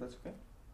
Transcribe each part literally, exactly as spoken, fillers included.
that's okay.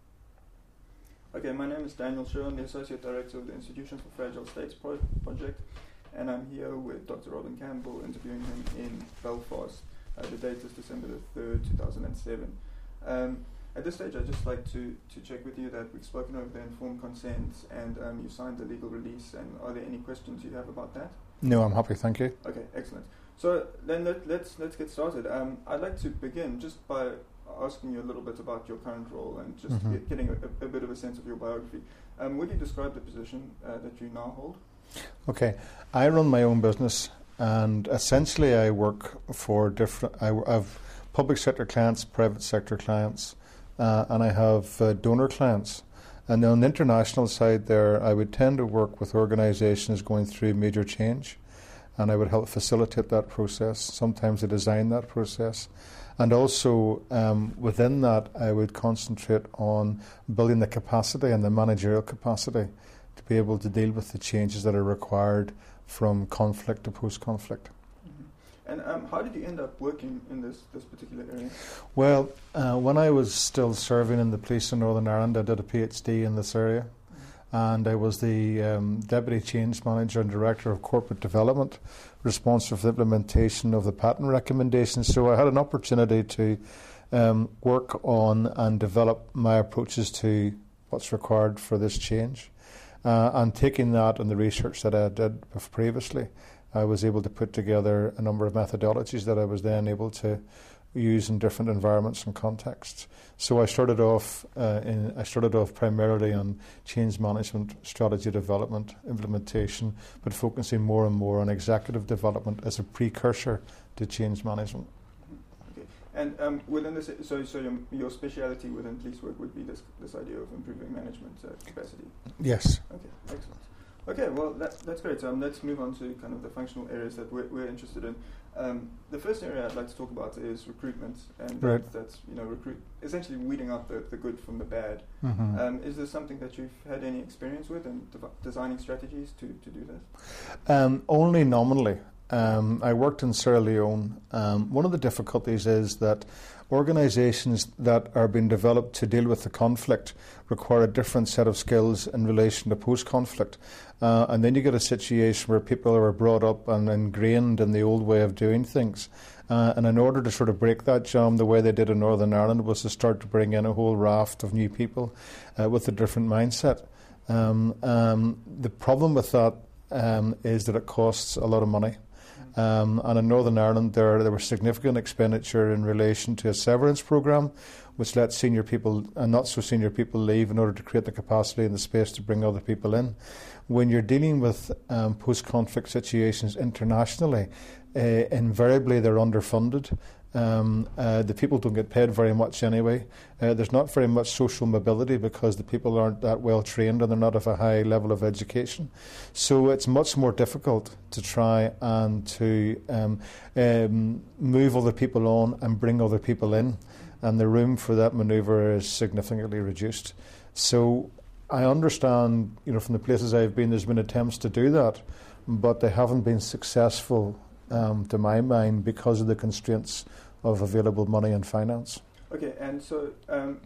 Okay, my name is Daniel Sher. I'm the Associate Director of the Institution for Fragile States Pro- Project, and I'm here with Doctor Robin Campbell, interviewing him in Belfast. Uh, the date is December the third, two thousand seven. Um, at this stage, I'd just like to, to check with you that we've spoken over the informed consent, and um, you signed the legal release, and are there any questions you have about that? No, I'm happy, thank you. Okay, excellent. So then let, let's let's get started. Um, I'd like to begin just by asking you a little bit about your current role and just Mm-hmm. get, getting a, a bit of a sense of your biography. Um, would you describe the position uh, that you now hold? Okay, I run my own business, and essentially I work for different, I w- have public sector clients, private sector clients, uh, and I have uh, donor clients. And on the international side there, I would tend to work with organisations going through major change, and I would help facilitate that process. Sometimes I design that process. And also um, within that, I would concentrate on building the capacity and the managerial capacity to be able to deal with the changes that are required from conflict to post-conflict. Mm-hmm. And um, how did you end up working in this, this particular area? Well, uh, when I was still serving in the police in Northern Ireland, I did a PhD in this area. And I was the um, Deputy Change Manager and Director of Corporate Development, responsible for the implementation of the patent recommendations. So I had an opportunity to um, work on and develop my approaches to what's required for this change. Uh, and taking that and the research that I did previously, I was able to put together a number of methodologies that I was then able to use in different environments and contexts. So I started off uh, in I started off primarily on change management, strategy development, implementation, but focusing more and more on executive development as a precursor to change management. Okay. And um, within this, so so your, your speciality within police work would be this this idea of improving management uh, capacity. Yes. Okay. Excellent. Okay, well, that, that's great. Um, let's move on to kind of the functional areas that we're, we're interested in. Um, the first area I'd like to talk about is recruitment, and right. that, that's you know recruit essentially weeding out the, the good from the bad. Mm-hmm. Um, is this something that you've had any experience with, and dev- designing strategies to, to do that? Um, only nominally. Um, I worked in Sierra Leone. Um, one of the difficulties is that organisations that are being developed to deal with the conflict require a different set of skills in relation to post-conflict. Uh, and then you get a situation where people are brought up and ingrained in the old way of doing things. Uh, and in order to sort of break that jam, the way they did in Northern Ireland was to start to bring in a whole raft of new people uh, with a different mindset. Um, um, the problem with that um, is that it costs a lot of money. Um, and in Northern Ireland, there there was significant expenditure in relation to a severance programme, which let senior people and not so senior people leave in order to create the capacity and the space to bring other people in. When you're dealing with um, post-conflict situations internationally, uh, invariably they're underfunded. Um, uh, the people don't get paid very much anyway. Uh, there's not very much social mobility because the people aren't that well trained and they're not of a high level of education. So it's much more difficult to try and to um, um, move other people on and bring other people in. And the room for that manoeuvre is significantly reduced. So I understand, you know, from the places I've been, there's been attempts to do that, but they haven't been successful, um, to my mind, because of the constraints of available money and finance. Okay, and so um,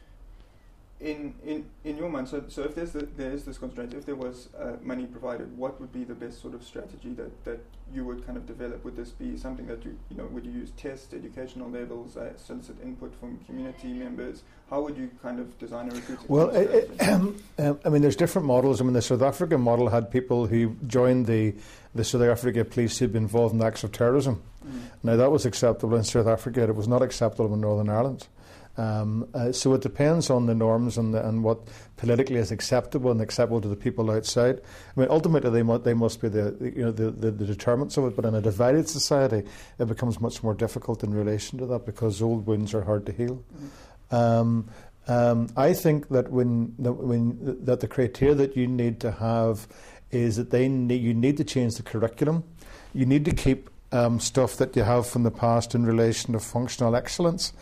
in in in your mind, so so if there's the, there is this constraint, if there was uh, money provided, what would be the best sort of strategy that, that you would kind of develop? Would this be something that you you know would you use tests, educational levels, uh, solicit input from community members? How would you kind of design a recruiting Well, strategy? it, um, um, I mean, there's different models. I mean, the South African model had people who joined the the South Africa police who'd been involved in acts of terrorism. Mm. Now, that was acceptable in South Africa. It was not acceptable in Northern Ireland. Um, uh, so it depends on the norms and, the, and what politically is acceptable and acceptable to the people outside. I mean, ultimately they, mu- they must be the, the you know the, the, the determinants of it. But in a divided society, it becomes much more difficult in relation to that because old wounds are hard to heal. Mm-hmm. Um, um, I think that when that when that the criteria that you need to have is that they need, you need to change the curriculum. You need to keep um, stuff that you have from the past in relation to functional excellence.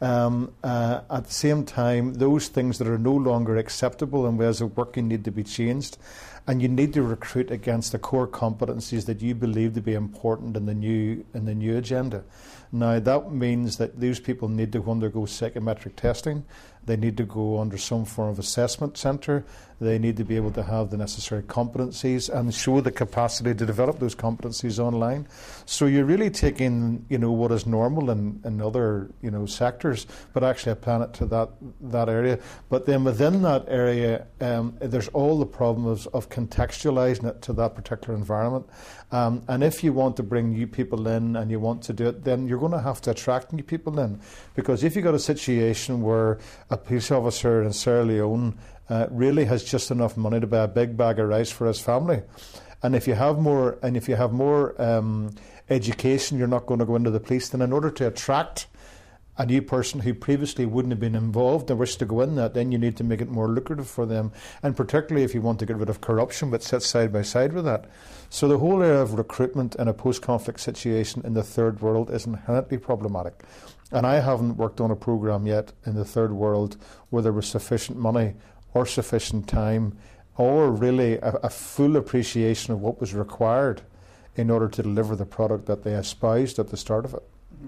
Um, uh, at the same time, those things that are no longer acceptable in ways of working need to be changed, and you need to recruit against the core competencies that you believe to be important in the new in the new agenda. Now, that means that these people need to undergo psychometric testing. They need to go under some form of assessment centre. They need to be able to have the necessary competencies and show the capacity to develop those competencies online. So you're really taking, you know, what is normal in, in other, you know, sectors, but actually applying it to that that area. But then within that area, um, there's all the problems of contextualising it to that particular environment. Um, and if you want to bring new people in and you want to do it, then you're going to have to attract new people in. Because if you've got a situation where a police officer in Sierra Leone uh, really has just enough money to buy a big bag of rice for his family, and if you have more, and if you have more um, education, you're not going to go into the police. Then, in order to attract a new person who previously wouldn't have been involved and wish to go in that, then you need to make it more lucrative for them. And particularly if you want to get rid of corruption, but sit side by side with that. So the whole area of recruitment in a post-conflict situation in the third world is inherently problematic. And I haven't worked on a programme yet in the third world where there was sufficient money or sufficient time or really a, a full appreciation of what was required in order to deliver the product that they espoused at the start of it.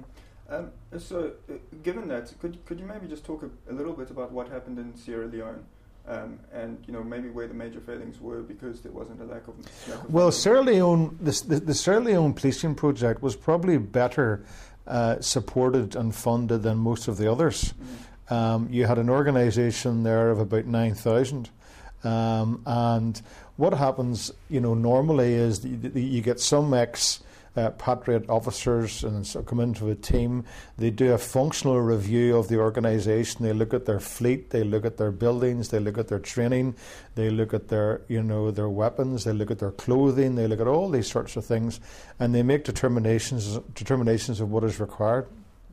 Um, so, uh, given that, could could you maybe just talk a, a little bit about what happened in Sierra Leone, um, and you know maybe where the major failings were because there wasn't a lack of. Lack of well, Sierra Leone, the, the, the Sierra Leone policing project was probably better uh, supported and funded than most of the others. Mm-hmm. Um, you had an organisation there of about nine thousand, um, and what happens, you know, normally is you, you get some ex. Uh, Patriot officers and so come into a team. They do a functional review of the organisation. They look at their fleet. They look at their buildings. They look at their training. They look at their, you know, their weapons. They look at their clothing. They look at all these sorts of things, and they make determinations determinations of what is required.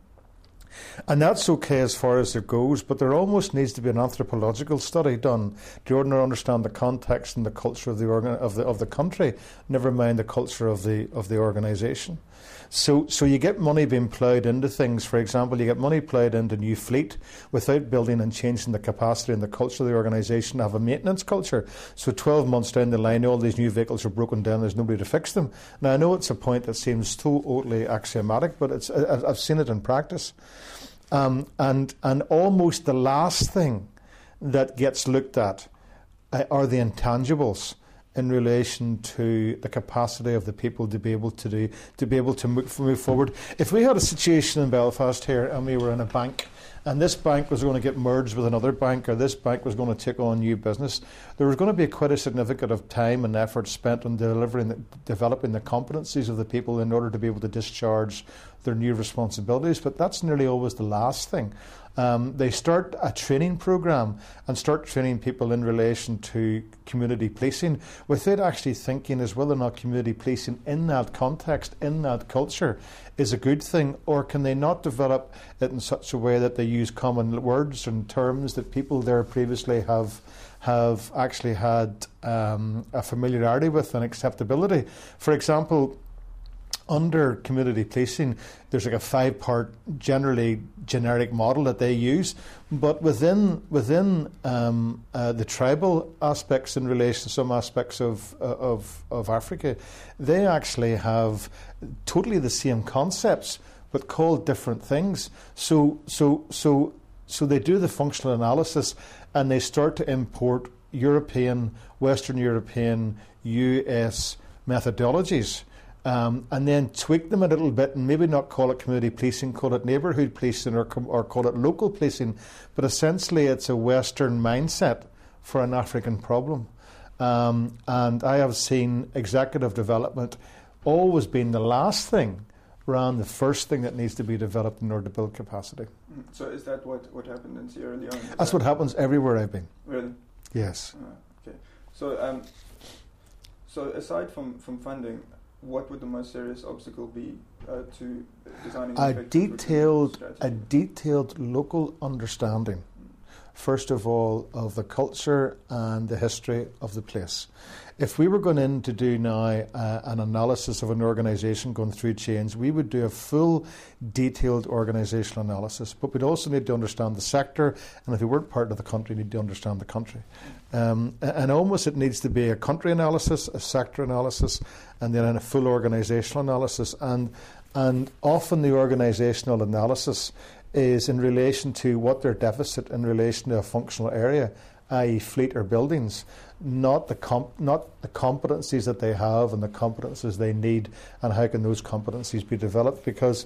And that's okay as far as it goes, but there almost needs to be an anthropological study done to understand the context and the culture of the organ- of the of the country. Never mind the culture of the of the organisation. So, so you get money being ploughed into things. For example, you get money ploughed into new fleet without building and changing the capacity and the culture of the organisation to have a maintenance culture. So twelve months down the line, all these new vehicles are broken down. There's nobody to fix them. Now, I know it's a point that seems totally axiomatic, but it's I've seen it in practice. Um, and and almost the last thing that gets looked at uh, are the intangibles in relation to the capacity of the people to be able to do to be able to move, move forward. If we had a situation in Belfast here and we were in a bank, and this bank was going to get merged with another bank, or this bank was going to take on new business, there was going to be quite a significant of time and effort spent on delivering, the, developing the competencies of the people in order to be able to discharge their new responsibilities. But that's nearly always the last thing. Um, they start a training program and start training people in relation to community policing without actually thinking as whether or not community policing in that context, in that culture, is a good thing, or can they not develop it in such a way that they use common words and terms that people there previously have have actually had um, a familiarity with and acceptability. For example, under community policing, there's like a five-part, generally generic model that they use, but within within um, uh, the tribal aspects in relation to some aspects of, uh, of of Africa, they actually have totally the same concepts, but called different things. So so so so they do the functional analysis, and they start to import European, Western European, U S methodologies. Um, and then tweak them a little bit and maybe not call it community policing, call it neighbourhood policing or, com- or call it local policing. But essentially it's a Western mindset for an African problem. Um, and I have seen executive development always being the last thing rather than the first thing that needs to be developed in order to build capacity. So is that what, what happened in Sierra Leone? Is That's that what happens everywhere I've been. Really? Yes. Uh, okay. So, um, so aside from, from funding, what would the most serious obstacle be uh, to designing a effective detailed, strategy? a detailed local understanding first of all, of the culture and the history of the place. If we were going in to do now uh, an analysis of an organisation going through change, we would do a full, detailed organisational analysis. But we'd also need to understand the sector, and if we weren't part of the country, we'd need to understand the country. Um, and almost it needs to be a country analysis, a sector analysis, and then a full organisational analysis. And and often the organisational analysis is in relation to what their deficit in relation to a functional area, that is fleet or buildings, not the comp- not the competencies that they have and the competencies they need, and how can those competencies be developed, because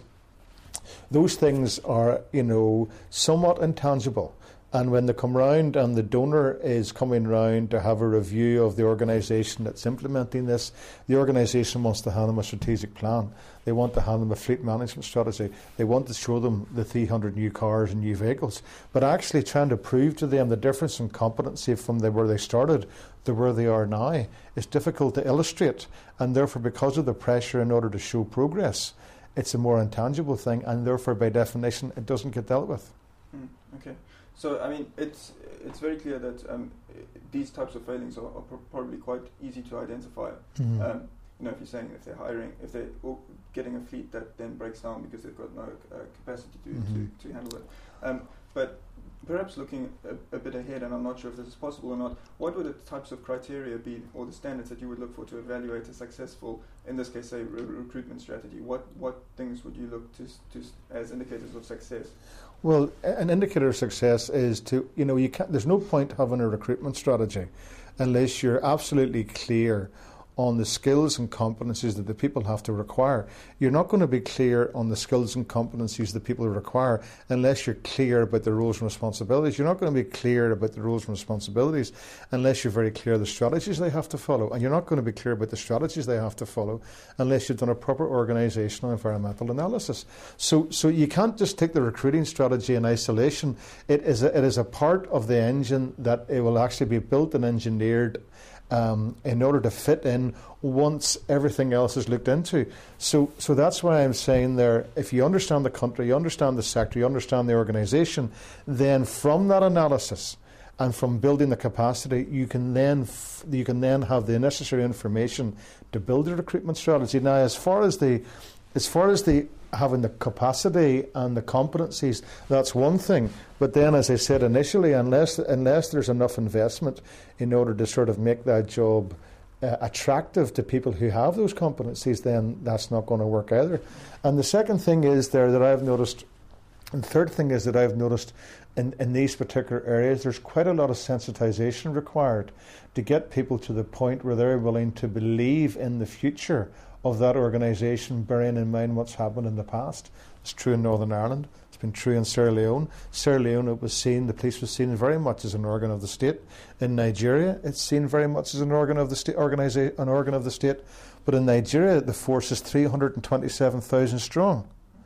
those things are, you know, somewhat intangible. And when they come round and the donor is coming round to have a review of the organisation that's implementing this, the organisation wants to hand them a strategic plan. They want to hand them a fleet management strategy. They want to show them the three hundred new cars and new vehicles. But actually trying to prove to them the difference in competency from the, where they started to where they are now is difficult to illustrate. And therefore, because of the pressure in order to show progress, it's a more intangible thing. And therefore, by definition, it doesn't get dealt with. Mm, okay. So, I mean, it's it's very clear that um, these types of failings are, are pr- probably quite easy to identify. Mm-hmm. Um, you know, if you're saying if they're hiring, if they're getting a fleet that then breaks down because they've got no uh, capacity to, mm-hmm. to, to handle it. Um, but perhaps looking a, a bit ahead, and I'm not sure if this is possible or not, what would the types of criteria be, or the standards that you would look for to evaluate a successful, in this case, say, re- recruitment strategy? What what things would you look to, to as indicators of success? Well, an indicator of success is to, you know, you can't, there's no point having a recruitment strategy unless you're absolutely clear on the skills and competencies that the people have to require. You're not going to be clear on the skills and competencies that people require unless you're clear about the roles and responsibilities. You're not going to be clear about the roles and responsibilities unless you're very clear the strategies they have to follow. And you're not going to be clear about the strategies they have to follow unless you've done a proper organisational environmental analysis. So so you can't just take the recruiting strategy in isolation. It is a, it is a part of the engine that it will actually be built and engineered Um, in order to fit in once everything else is looked into. So so that's why I'm saying there, if you understand the country, you understand the sector, you understand the organisation, then from that analysis and from building the capacity, you can then f- you can then have the necessary information to build a recruitment strategy. Now, as far as the as far as the having the capacity and the competencies, that's one thing. But then, as I said initially, unless unless there's enough investment in order to sort of make that job uh, attractive to people who have those competencies, then that's not going to work either. And the second thing is there that I've noticed, and the third thing is that I've noticed in, in these particular areas, there's quite a lot of sensitization required to get people to the point where they're willing to believe in the future of that organisation, bearing in mind what's happened in the past. It's true in Northern Ireland. It's been true in Sierra Leone. Sierra Leone, it was seen, the police was seen very much as an organ of the state. In Nigeria, it's seen very much as an organ of the state. Organisa- an organ of the state. But in Nigeria, the force is three hundred twenty-seven thousand strong.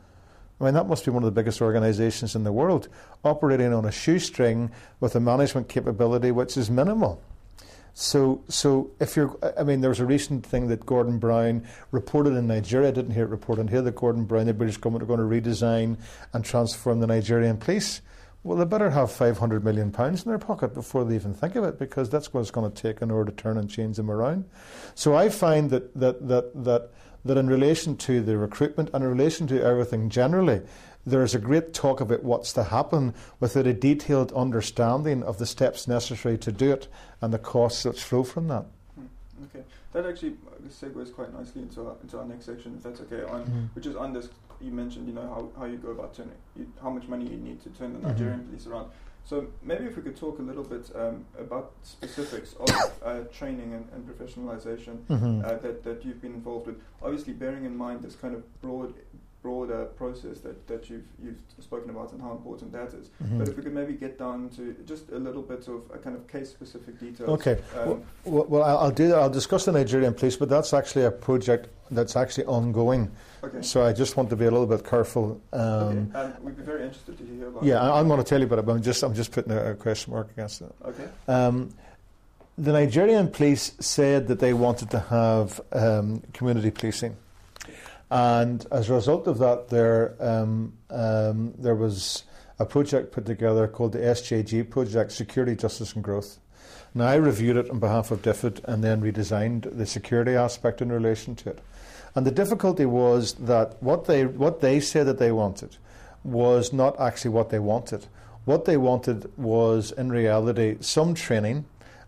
I mean, that must be one of the biggest organisations in the world, operating on a shoestring with a management capability which is minimal. So, so if you're, I mean, there was a recent thing that Gordon Brown reported in Nigeria. I didn't hear it reported here that Gordon Brown, the British government, are going to redesign and transform the Nigerian police. Well, they better have five hundred million pounds in their pocket before they even think of it, because that's what it's going to take in order to turn and change them around. So I find that that that that that in relation to the recruitment and in relation to everything generally, there is a great talk about what's to happen without a detailed understanding of the steps necessary to do it and the costs that flow from that. Mm, okay, that actually segues quite nicely into our, into our next section, if that's okay, on, mm. which is on this, you mentioned, you know, how, how you go about turning, you, how much money you need to turn the Nigerian mm-hmm. police around. So maybe if we could talk a little bit um, about specifics of uh, training and, and professionalization mm-hmm. uh, that, that you've been involved with. Obviously, bearing in mind this kind of broad broader process that, that you've you've spoken about and how important that is. Mm-hmm. But if we could maybe get down to just a little bit of a kind of case-specific details. Okay. Um, well, well, I'll do that. I'll discuss the Nigerian police, but that's actually a project that's actually ongoing. Okay. So I just want to be a little bit careful. Um, okay. Um, we'd be very interested to hear about. Yeah, that. I'm going to tell you about it, but I'm just I'm just putting a, a question mark against that. Okay. Um, the Nigerian police said that they wanted to have um, community policing. And as a result of that, there um, um, there was a project put together called the S J G project, Security, Justice and Growth. Now, I reviewed it on behalf of DFID and then redesigned the security aspect in relation to it. And the difficulty was that what they what they said that they wanted was not actually what they wanted. What they wanted was, in reality, some training,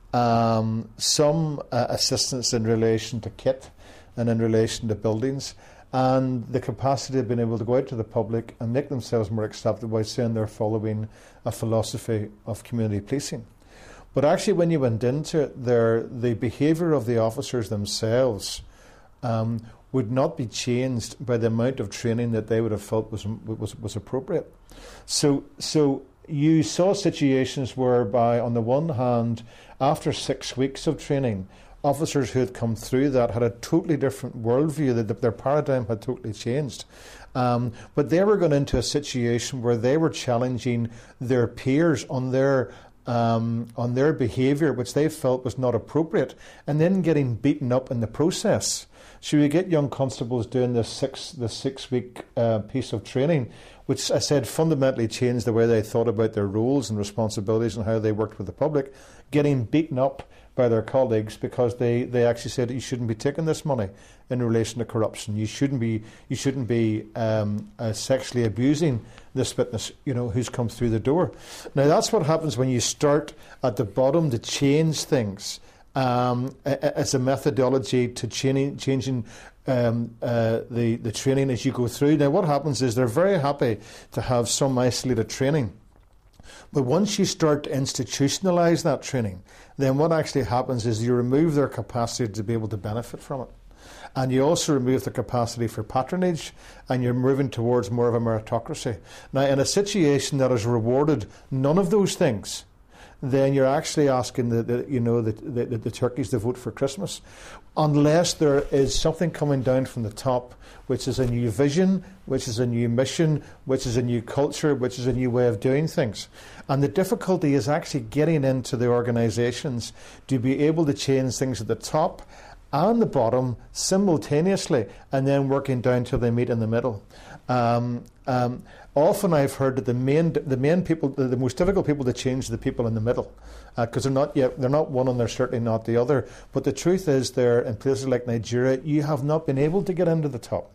um, some uh, assistance in relation to kit and in relation to buildings, and the capacity of being able to go out to the public and make themselves more acceptable by saying they're following a philosophy of community policing. But actually, when you went into it, there, the behaviour of the officers themselves um, would not be changed by the amount of training that they would have felt was was, was appropriate. So, so you saw situations whereby, on the one hand, after six weeks of training, officers who had come through that had a totally different worldview, that their paradigm had totally changed. Um, but they were going into a situation where they were challenging their peers on their Um, on their behaviour, which they felt was not appropriate, and then getting beaten up in the process. So we get young constables doing this six the six week uh, piece of training, which I said fundamentally changed the way they thought about their roles and responsibilities and how they worked with the public, getting beaten up by their colleagues because they, they actually said you shouldn't be taking this money in relation to corruption. You shouldn't be you shouldn't be um, uh, sexually abusing this witness, you know, who's come through the door. Now that's what happens when you start at the bottom to change things um, as a methodology to changing changing um, uh, the the training as you go through. Now what happens is they're very happy to have some isolated training. But once you start to institutionalise that training, then what actually happens is you remove their capacity to be able to benefit from it. And you also remove the capacity for patronage, and you're moving towards more of a meritocracy. Now, in a situation that has rewarded none of those things, then you're actually asking the, the you know the, the, the turkeys to vote for Christmas, unless there is something coming down from the top, which is a new vision, which is a new mission, which is a new culture, which is a new way of doing things. And the difficulty is actually getting into the organisations to be able to change things at the top and the bottom simultaneously, and then working down till they meet in the middle. Um, um, often I've heard that the main the main people, the, the most difficult people to change are the people in the middle, because uh, they're not yet they're not one and they're certainly not the other. But the truth is, there in places like Nigeria, you have not been able to get into the top,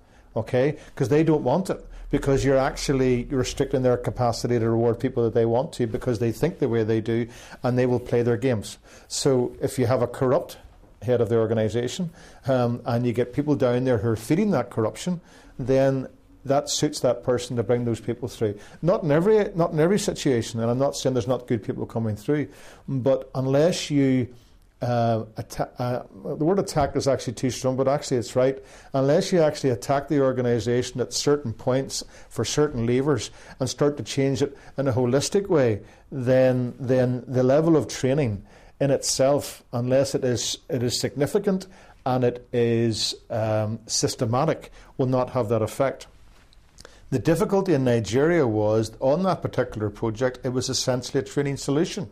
okay, because they don't want it. Because you're actually restricting their capacity to reward people that they want to, because they think the way they do, and they will play their games. So if you have a corrupt head of the organisation, um, and you get people down there who are feeding that corruption, then that suits that person to bring those people through. Not in every not in every situation, and I'm not saying there's not good people coming through, but unless you uh, atta- uh, the word attack is actually too strong, but actually it's right. Unless you actually attack the organisation at certain points for certain levers and start to change it in a holistic way, then then the level of training in itself, unless it is it is significant and it is um, systematic, will not have that effect. The difficulty in Nigeria was, on that particular project, it was essentially a training solution.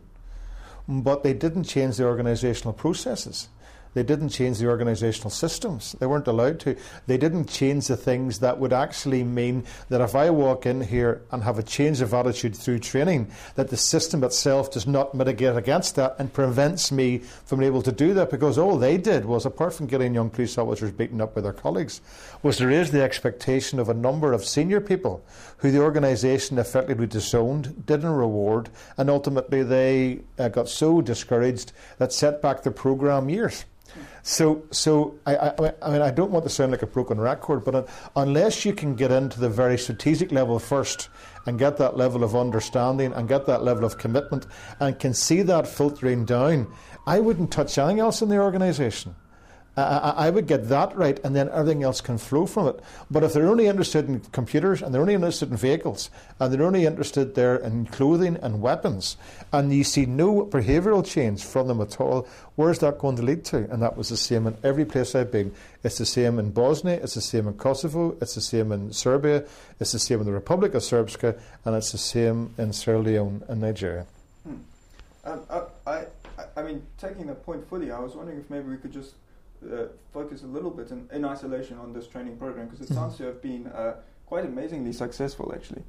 But they didn't change the organisational processes. They didn't change the organisational systems. They weren't allowed to. They didn't change the things that would actually mean that if I walk in here and have a change of attitude through training, that the system itself does not mitigate against that and prevents me from being able to do that, because all they did was, apart from getting young police officers beaten up by their colleagues, was to raise the expectation of a number of senior people who the organisation effectively disowned, didn't reward, and ultimately they uh, got so discouraged that set back the programme years. So, so I, I, I mean, I don't want to sound like a broken record, but uh, unless you can get into the very strategic level first and get that level of understanding and get that level of commitment and can see that filtering down, I wouldn't touch anything else in the organisation. I, I would get that right, and then everything else can flow from it. But if they're only interested in computers, and they're only interested in vehicles, and they're only interested there in clothing and weapons, and you see no behavioural change from them at all, where's that going to lead to? And that was the same in every place I've been. It's the same in Bosnia, it's the same in Kosovo, it's the same in Serbia, it's the same in the Republic of Srpska, and it's the same in Sierra Leone and Nigeria. Hmm. Um, I, I, I mean, taking that point fully, I was wondering if maybe we could just Uh, focus a little bit in, in isolation on this training program, because it sounds to have been uh, quite amazingly successful, actually.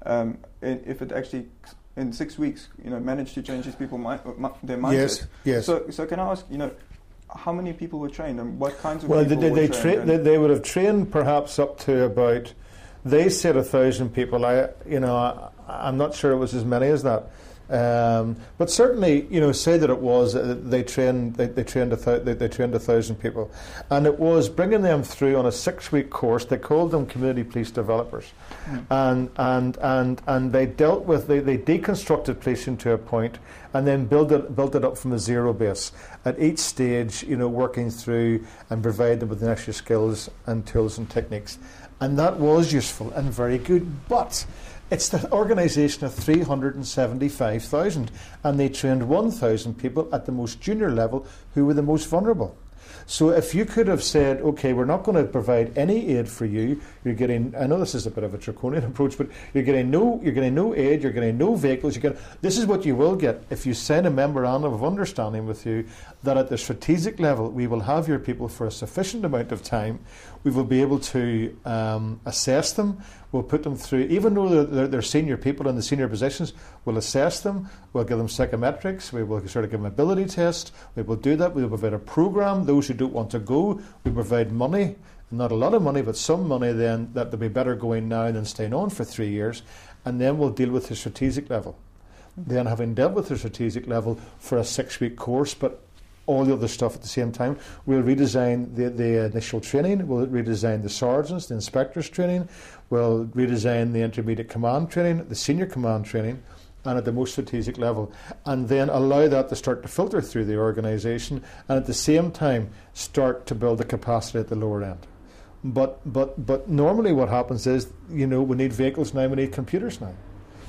um, i- if it actually in six weeks, you know, managed to change these people mi- mi- their mindset. Yes, yes. So, so can I ask, you know, how many people were trained and what kinds of well, people they, were they, trained? tra- they, they would have trained perhaps up to about, they said a thousand people. I, you know, I, I'm not sure it was as many as that. Um, but certainly, you know, say that it was uh, they trained they, they trained a th- they, they trained a thousand people, and it was bringing them through on a six-week course. They called them community police developers, mm. and and and and they dealt with they, they deconstructed policing to a point, and then built it built it up from a zero base at each stage. You know, working through and provide them with the extra skills and tools and techniques, and that was useful and very good, but. It's the organisation of three hundred seventy-five thousand, and they trained one thousand people at the most junior level who were the most vulnerable. So if you could have said, okay, we're not going to provide any aid for you, you're getting, I know this is a bit of a draconian approach, but you're getting no, you're getting no aid, you're getting no vehicles, you get, this is what you will get if you sign a memorandum of understanding with you that at the strategic level we will have your people for a sufficient amount of time, we will be able to um, assess them, we'll put them through, even though they're, they're, they're senior people in the senior positions, we'll assess them, we'll give them psychometrics, we will sort of give them ability tests, we will do that, we will provide a programme, those who don't want to go, we provide money, not a lot of money, but some money then that they'll be better going now than staying on for three years, and then we'll deal with the strategic level. Then having dealt with the strategic level for a six-week course, but all the other stuff at the same time. We'll redesign the, the initial training, we'll redesign the sergeants, the inspectors training, we'll redesign the intermediate command training, the senior command training, and at the most strategic level. And then allow that to start to filter through the organisation, and at the same time start to build the capacity at the lower end. But, but, but normally what happens is, you know, we need vehicles now, we need computers now.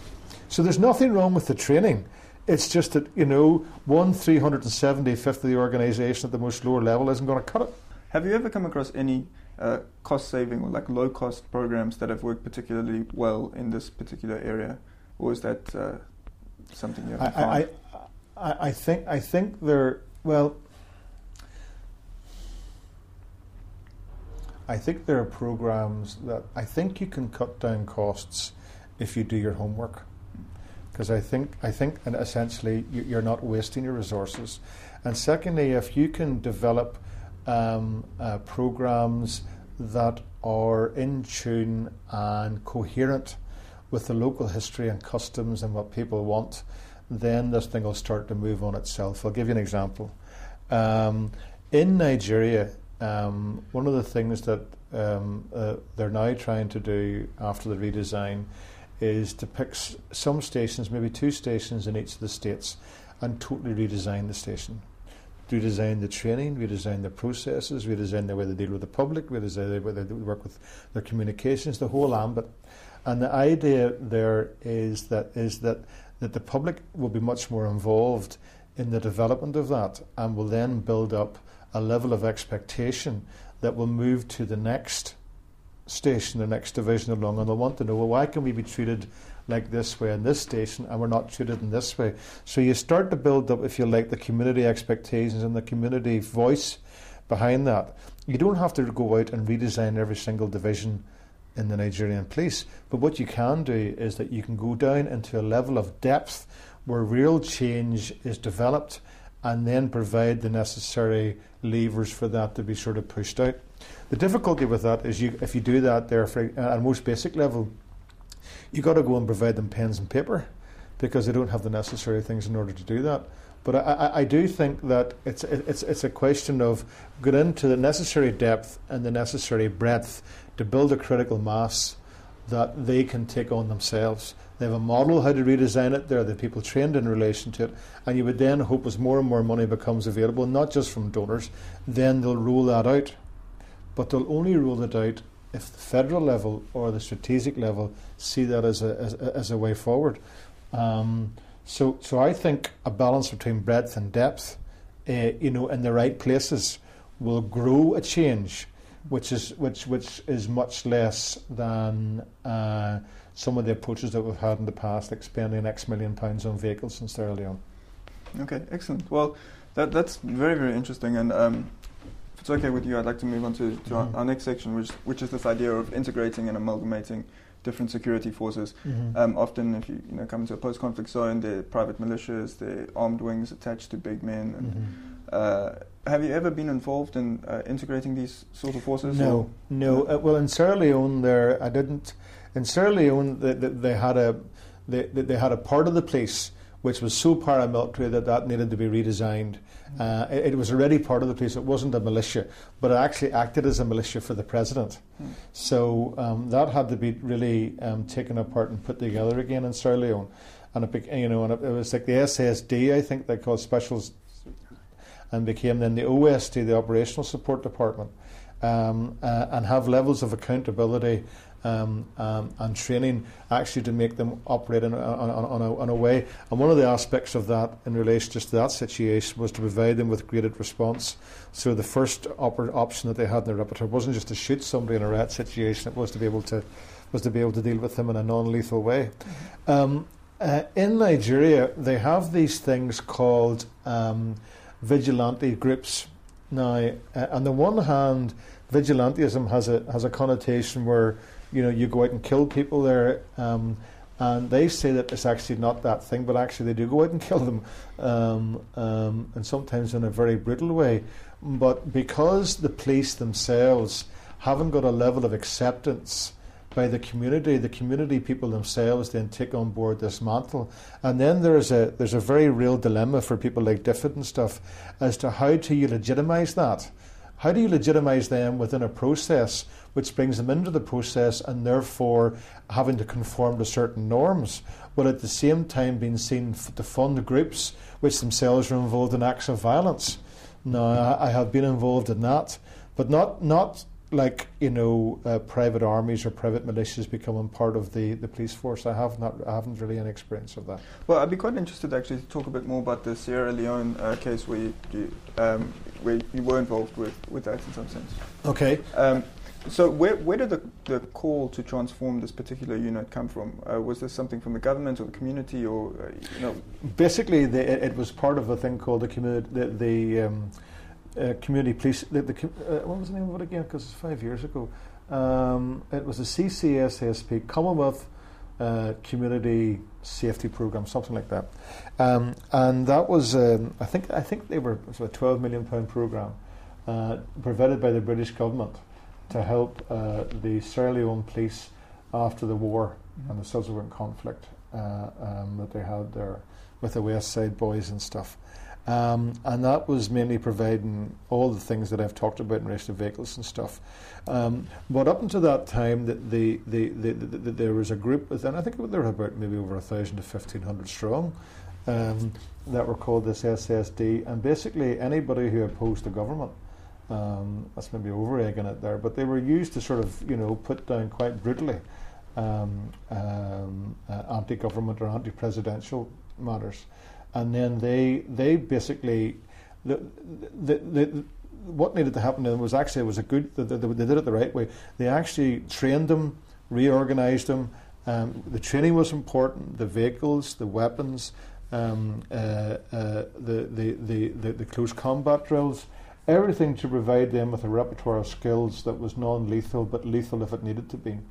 So there's nothing wrong with the training. It's just that, you know, one three hundred seventy-fifth of the organisation at the most lower level isn't going to cut it. Have you ever come across any uh, cost-saving or like low-cost programs that have worked particularly well in this particular area, or is that uh, something you haven't I, found? I, I, I think I think there well. I think there are programs that I think you can cut down costs if you do your homework. Because I think, I think, and essentially, you're not wasting your resources. And secondly, if you can develop um, uh, programs that are in tune and coherent with the local history and customs and what people want, then this thing will start to move on itself. I'll give you an example. Um, in Nigeria, um, one of the things that um, uh, they're now trying to do after the redesign is to pick s- some stations, maybe two stations in each of the states, and totally redesign the station. Redesign the training, redesign the processes, redesign the way they deal with the public, redesign the way they work with their communications, the whole ambit. And the idea there is that is that, that the public will be much more involved in the development of that, and will then build up a level of expectation that will move to the next station, the next division along, and they'll want to know, well, why can we be treated like this way in this station and we're not treated in this way? So you start to build up, if you like, the community expectations and the community voice behind that. You don't have to go out and redesign every single division in the Nigerian police, but what you can do is that you can go down into a level of depth where real change is developed, and then provide the necessary levers for that to be sort of pushed out. The difficulty with that is, you, if you do that there for, uh, at a most basic level, you've got to go and provide them pens and paper, because they don't have the necessary things in order to do that. But I, I, I do think that it's, it's, it's a question of getting into the necessary depth and the necessary breadth to build a critical mass that they can take on themselves. They have a model how to redesign it. There are the people trained in relation to it. And you would then hope, as more and more money becomes available, not just from donors, then they'll roll that out. But they'll only roll it out if the federal level or the strategic level see that as a, as, as a way forward. Um, so, so I think a balance between breadth and depth, uh, you know, in the right places, will grow a change, which is which which is much less than uh, some of the approaches that we've had in the past, like spending X million pounds on vehicles in Sierra Leone. Okay, excellent. Well, that that's very, very interesting. And um, it's okay with you, I'd like to move on to, to mm-hmm. our, our next section, which which is this idea of integrating and amalgamating different security forces. Mm-hmm. Um, often, if you you know come into a post-conflict zone, they're private militias, they're armed wings attached to big men. And, Mm-hmm. uh, have you ever been involved in uh, integrating these sort of forces? No, or? no. Uh, well, in Sierra Leone, there I didn't. In Sierra Leone, they, they, they had a they, they had a part of the police which was so paramilitary that that needed to be redesigned. Uh, it, it was already part of the police. It wasn't a militia, but it actually acted as a militia for the president. Mm. So um, that had to be really um, taken apart and put together again in Sierra Leone. And it, be, you know, and it, it was like the S S D, I think they called Specials, and became then the O S D, the Operational Support Department, um, uh, and have levels of accountability um, um, and training actually to make them operate in a, on, on, a, on a way. And one of the aspects of that in relation just to that situation was to provide them with graded response. So the first op- option that they had in their repertoire wasn't just to shoot somebody in a rat situation, it was to be able to was to be able to deal with them in a non-lethal way. Mm-hmm. Um, uh, in Nigeria, they have these things called um, vigilante groups. Now, uh, on the one hand, vigilantism has a has a connotation where you know you go out and kill people there, um, and they say that it's actually not that thing, but actually they do go out and kill them, um, um, and sometimes in a very brutal way. But because the police themselves haven't got a level of acceptance by the community, the community people themselves then take on board this mantle. And then there's a there's a very real dilemma for people like Diffid and stuff as to how do you legitimise that? How do you legitimise them within a process which brings them into the process and therefore having to conform to certain norms, but at the same time being seen f- to fund groups which themselves are involved in acts of violence? Now, I, I have been involved in that, but not not like, you know, uh, private armies or private militias becoming part of the, the police force. I have not, I haven't really any experience of that. Well, I'd be quite interested actually to talk a bit more about the Sierra Leone uh, case where you, you, um, where you were involved with, with that in some sense. Okay. Um, so where where did the, the call to transform this particular unit come from? Uh, was this something from the government or the community, or uh, you know? Basically, the, it, it was part of a thing called the community, the, the um, Uh, community police. The, the, uh, what was the name of it again? Because it's five years ago. Um, it was the C C S S P, Commonwealth uh, Community Safety Program, something like that. Um, and that was, um, I think, I think they were it was a twelve million pound program uh, provided by the British government to help uh, the Sierra Leone police after the war mm-hmm. and the subsequent conflict uh, um, that they had there with the West Side Boys and stuff. Um, and that was mainly providing all the things that I've talked about in relation to vehicles and stuff. Um, but up until that time, the, the, the, the, the, the, there was a group within, I think there were about maybe over one thousand to fifteen hundred strong, um, that were called this S S D. And basically anybody who opposed the government, um, that's maybe over-egging it there, but they were used to sort of, you know, put down quite brutally um, um, uh, anti-government or anti-presidential matters. And then they they basically the, the, the, the what needed to happen to them was actually it was a good they, they, they did it the right way. They actually trained them, reorganised them. Um, the training was important. The vehicles, the weapons, um, uh, uh, the, the, the, the the close combat drills, everything to provide them with a repertoire of skills that was non-lethal but lethal if it needed to be.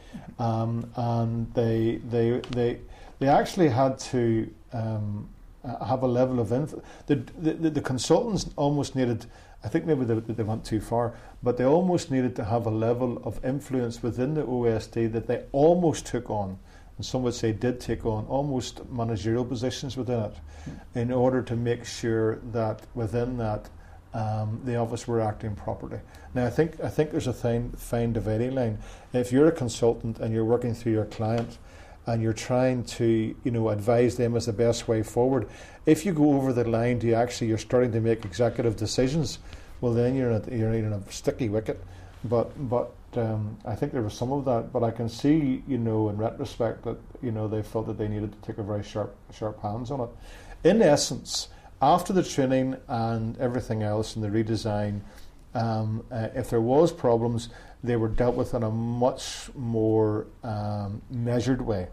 Um, and they they they they actually had to. Um, Uh, have a level of inf- the, the the consultants almost needed, I think maybe they, they went too far, but they almost needed to have a level of influence within the O S D that they almost took on, and some would say did take on, almost managerial positions within it, mm. in order to make sure that within that um, the office were acting properly. Now I think I think there's a fine, fine dividing line. If you're a consultant and you're working through your client, and you're trying to, you know, advise them as the best way forward. If you go over the line to actually you're starting to make executive decisions, well then you're in a, you're in a sticky wicket. But but um, I think there was some of that. But I can see, you know, in retrospect that, you know, they felt that they needed to take a very sharp sharp hands on it. In essence, after the training and everything else and the redesign, um, uh, if there was problems, they were dealt with in a much more um, measured way.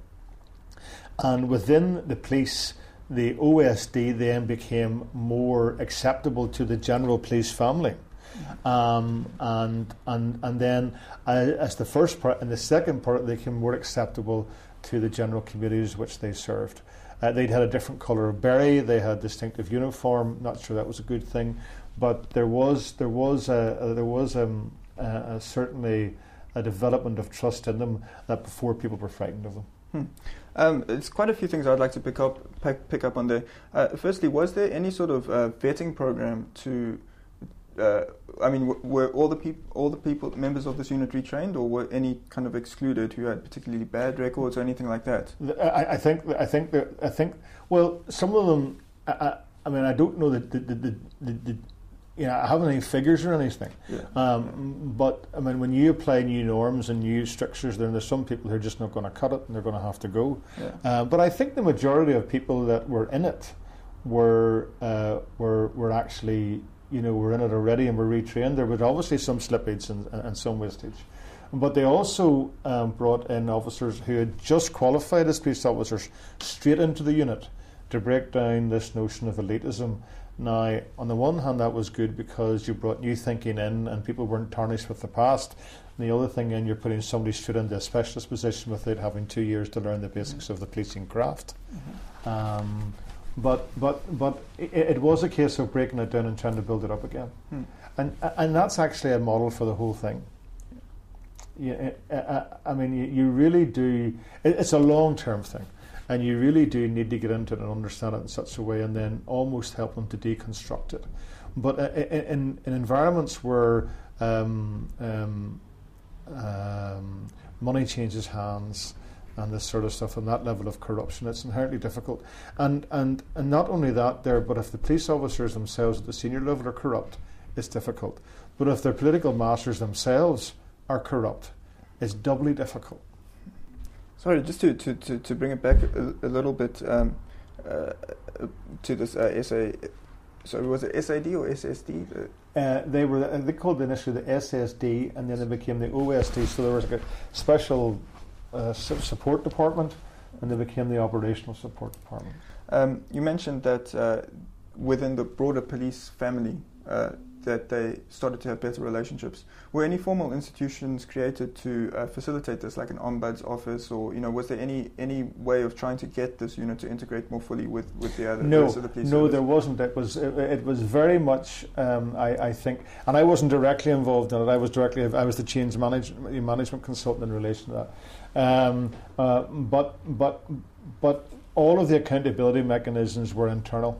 And within the police, the O S D then became more acceptable to the general police family. Um, and and and then uh, as the first part and the second part, they became more acceptable to the general communities which they served. Uh, they'd had a different colour of berry. They had distinctive uniform. Not sure that was a good thing, but there was there was a, a there was um, a, a certainly a development of trust in them that before people were frightened of them. Hmm. Um, it's quite a few things I'd like to pick up pick, pick up on there. Uh, firstly, was there any sort of uh, vetting program to? Uh, I mean, w- were all the people, all the people, members of this unit retrained, or were any kind of excluded who had particularly bad records or anything like that? I, I think, I think, that, I think. Well, some of them. I, I mean, I don't know that the, the, the, the, the you know, I haven't any figures or anything. Yeah. Um, yeah. But I mean, when you apply new norms and new strictures, then there's some people who are just not going to cut it, and they're going to have to go. Yeah. Uh, but I think the majority of people that were in it were uh, were were actually. You know, were in it already and were retrained. There was obviously some slippage and, and some wastage. But they also um, brought in officers who had just qualified as police officers straight into the unit to break down this notion of elitism. Now, on the one hand, that was good because you brought new thinking in and people weren't tarnished with the past. And the other thing in, you're putting somebody straight into a specialist position without having two years to learn the basics mm-hmm. of the policing craft. Mm-hmm. Um, But but but it, it was a case of breaking it down and trying to build it up again, hmm. and and that's actually a model for the whole thing. Yeah, I, I mean, you, you really do. It, it's a long term thing, and you really do need to get into it and understand it in such a way, and then almost help them to deconstruct it. But uh, in in environments where um, um, um, money changes hands. And this sort of stuff, and that level of corruption, it's inherently difficult. And, and and not only that there, but if the police officers themselves at the senior level are corrupt, it's difficult. But if their political masters themselves are corrupt, it's doubly difficult. Sorry, just to, to, to, to bring it back a, a little bit um, uh, to this uh, S A, sorry, was it S A D or S S D? Uh, they were uh, they called initially the S S D, and then they became the O S D. So there was like a special Uh, support department, and they became the operational support department. Um, you mentioned that uh, within the broader police family, uh, that they started to have better relationships. Were any formal institutions created to uh, facilitate this, like an ombuds office, or you know, was there any any way of trying to get this unit to integrate more fully with, with the other no, rest of the police? No, service? there wasn't. It was it, it was very much. Um, I, I think, and I wasn't directly involved in it. I was directly. I was the change manage, management consultant in relation to that. Um, uh, but but but all of the accountability mechanisms were internal,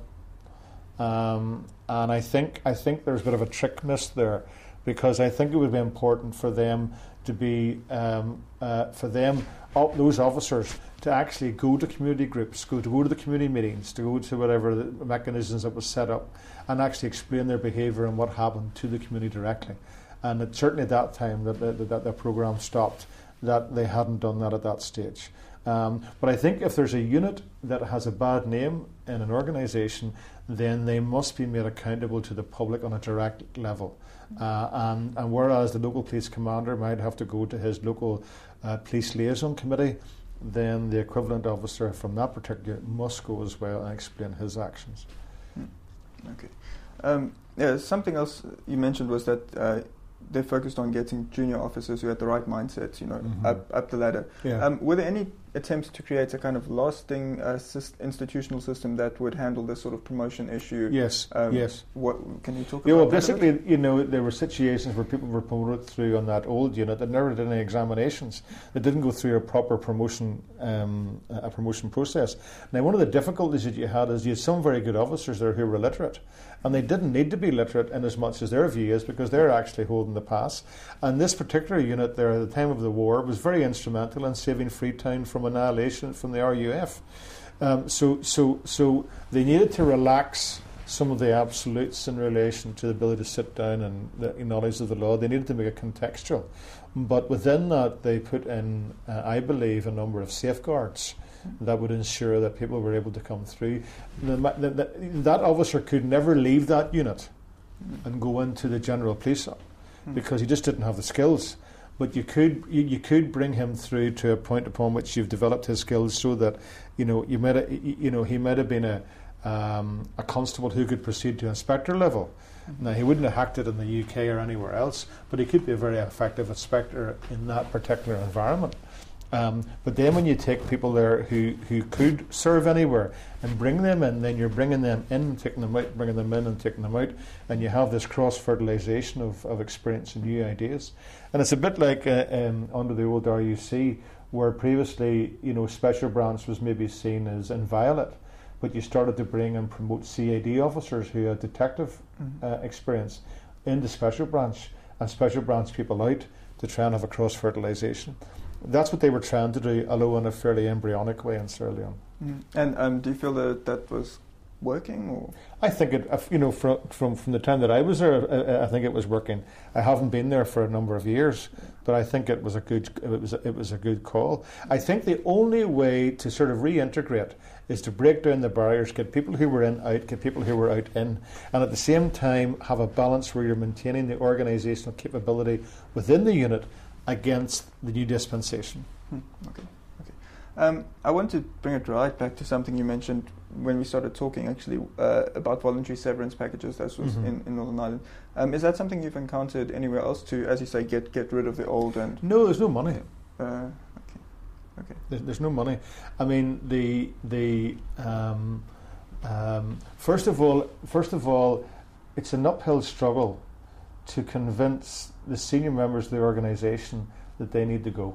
um, and I think I think there's a bit of a trickness there, because I think it would be important for them to be um, uh, for them uh, those officers to actually go to community groups, go to go to the community meetings, to go to whatever the mechanisms that was set up, and actually explain their behaviour and what happened to the community directly. And it, certainly at that time that the, that the programme stopped. That they hadn't done that at that stage. Um, but I think if there's a unit that has a bad name in an organisation, then they must be made accountable to the public on a direct level. Uh, and, and whereas the local police commander might have to go to his local uh, police liaison committee, then the equivalent officer from that particular must go as well and explain his actions. Hmm. Okay. Um, yeah, something else you mentioned was that uh, they focused on getting junior officers who had the right mindset, you know, mm-hmm. up up the ladder. Yeah. Um, were there any attempts to create a kind of lasting uh, syst- institutional system that would handle this sort of promotion issue? Yes, um, yes. What can you talk yeah, about? Well, basically, you know, there were situations where people were promoted through on that old unit that never did any examinations. They didn't go through a proper promotion um, a promotion process. Now, one of the difficulties that you had is you had some very good officers there who were literate, and they didn't need to be literate in as much as their view is, because they're actually holding the pass. And this particular unit there at the time of the war was very instrumental in saving Freetown from annihilation from the R U F. Um, so, so, so they needed to relax some of the absolutes in relation to the ability to sit down and the knowledge of the law. They needed to make it contextual. But within that, they put in, uh, I believe, a number of safeguards that would ensure that people were able to come through. The, the, the, that officer could never leave that unit and go into the general police because he just didn't have the skills. But you could you, you could bring him through to a point upon which you've developed his skills, so that you know you might you know he might have been a um, a constable who could proceed to inspector level. Mm-hmm. Now, he wouldn't have hacked it in the U K or anywhere else, but he could be a very effective inspector in that particular environment. Um, but then when you take people there who, who could serve anywhere and bring them in, then you're bringing them in, taking them out, bringing them in and taking them out, and you have this cross-fertilisation of, of experience and new ideas. And it's a bit like uh, um, under the old R U C, where previously, you know, special branch was maybe seen as inviolate, but you started to bring and promote C I D officers who had detective mm-hmm. uh, experience into special branch, and special branch people out to try and have a cross-fertilisation. That's what they were trying to do, although in a fairly embryonic way in Sierra Leone. Mm. And um, do you feel that that was working? Or? I think it, you know, from, from from the time that I was there, I, I think it was working. I haven't been there for a number of years, but I think it was a good it was a, it was a good call. I think the only way to sort of reintegrate is to break down the barriers, get people who were in out, get people who were out in, and at the same time have a balance where you're maintaining the organisational capability within the unit against the new dispensation. Hmm. Okay. Okay. Um, I want to bring it right back to something you mentioned when we started talking, actually, uh, about voluntary severance packages. That was mm-hmm. in, in Northern Ireland. Um, is that something you've encountered anywhere else to, as you say, get get rid of the old and? No, there's no money. Uh, okay. Okay. There's, there's no money. I mean, the the um, um, first of all, first of all, it's an uphill struggle to convince the senior members of the organisation that they need to go.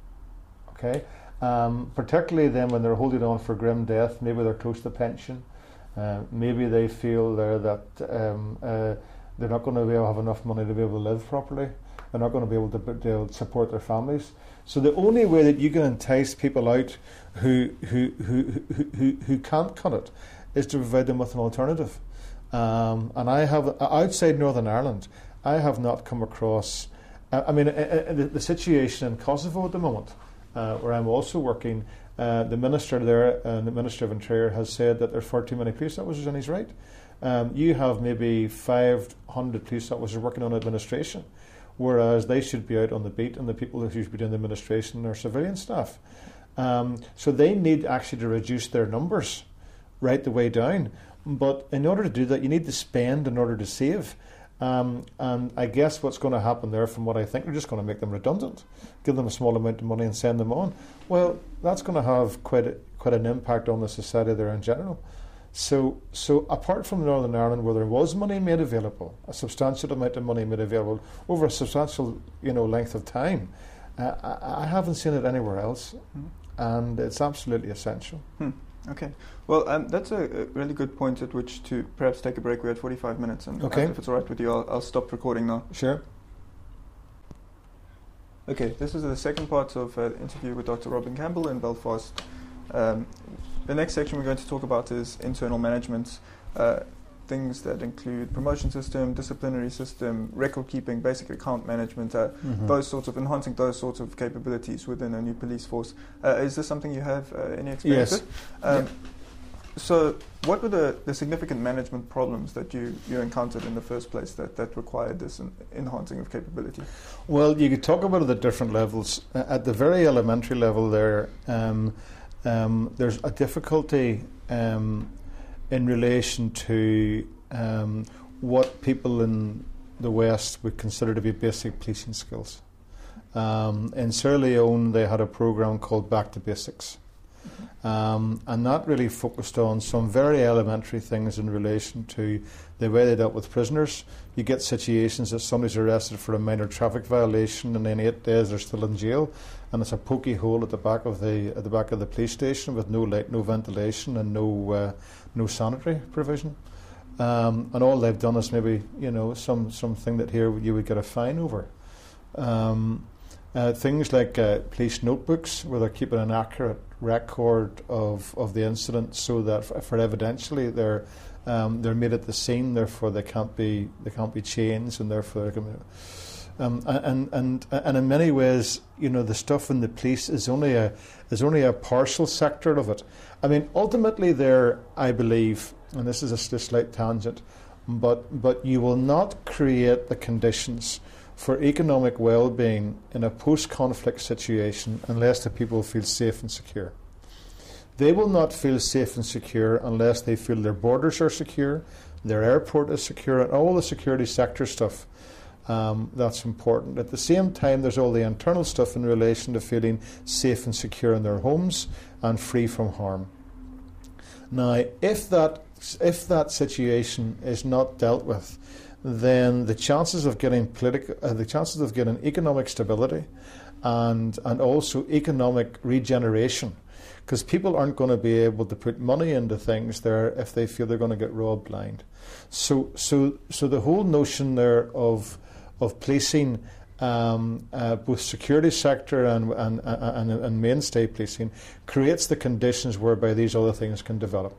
Okay, um, particularly then when they're holding on for grim death, maybe they're close to pension, uh, maybe they feel there that um, uh, they're not going to be able to have enough money to be able to live properly. They're not going to be able to, be able to support their families. So the only way that you can entice people out who who who who, who, who can't cut it is to provide them with an alternative. Um, and I have outside Northern Ireland, I have not come across. Uh, I mean, uh, uh, the, the situation in Kosovo at the moment, uh, where I'm also working, uh, the minister there, uh, the Minister of Interior, has said that there are far too many police officers, and he's right. Um, you have maybe five hundred police officers working on administration, whereas they should be out on the beat, and the people who should be doing the administration are civilian staff. Um, so they need actually to reduce their numbers right the way down. But in order to do that, you need to spend in order to save. Um, and I guess what's going to happen there, from what I think, they're just going to make them redundant, give them a small amount of money and send them on. Well, that's going to have quite a, quite an impact on the society there in general. So, so apart from Northern Ireland, where there was money made available, a substantial amount of money made available over a substantial, you know, length of time, uh, I, I haven't seen it anywhere else, mm. and it's absolutely essential. Hmm. Okay. Well, um, that's a, a really good point at which to perhaps take a break. We're at forty-five minutes, and okay. uh, if it's all right with you, I'll, I'll stop recording now. Sure. Okay, this is the second part of uh, the interview with Doctor Robin Campbell in Belfast. Um, the next section we're going to talk about is internal management, uh, things that include promotion system, disciplinary system, record keeping, basic account management, uh, mm-hmm. those sorts of enhancing those sorts of capabilities within a new police force. Uh, is this something you have uh, any experience yes. with? Um, yeah. So what were the, the significant management problems that you, you encountered in the first place that, that required this en- enhancing of capability? Well, you could talk about it at different levels. Uh, at the very elementary level there, um, um, there's a difficulty um, in relation to um, what people in the West would consider to be basic policing skills. Um, in Sierra Leone, they had a program called Back to Basics. Um, and that really focused on some very elementary things in relation to the way they dealt with prisoners. You get situations that somebody's arrested for a minor traffic violation, and in eight days they're still in jail, and it's a pokey hole at the back of the at the back of the police station with no light, no ventilation, and no uh, no sanitary provision. Um, and all they've done is maybe you know some something that here you would get a fine over. Um, Uh, things like uh, police notebooks, where they're keeping an accurate record of, of the incident, so that for, for evidentially they're um, they're made at the scene. Therefore, they can't be they can't be changed, and therefore, they can, um, and and and in many ways, you know, the stuff in the police is only a is only a partial sector of it. I mean, ultimately, there, I believe, and this is a slight tangent, but but you will not create the conditions for economic well-being in a post-conflict situation unless the people feel safe and secure. They will not feel safe and secure unless they feel their borders are secure, their airport is secure, and all the security sector stuff. Um, that's important. At the same time, there's all the internal stuff in relation to feeling safe and secure in their homes and free from harm. Now, if that if that situation is not dealt with, then the chances of getting political, uh, the chances of getting economic stability, and and also economic regeneration, because people aren't going to be able to put money into things there if they feel they're going to get robbed blind. So so so the whole notion there of of policing, um, uh, both security sector and and, and and mainstay policing, creates the conditions whereby these other things can develop.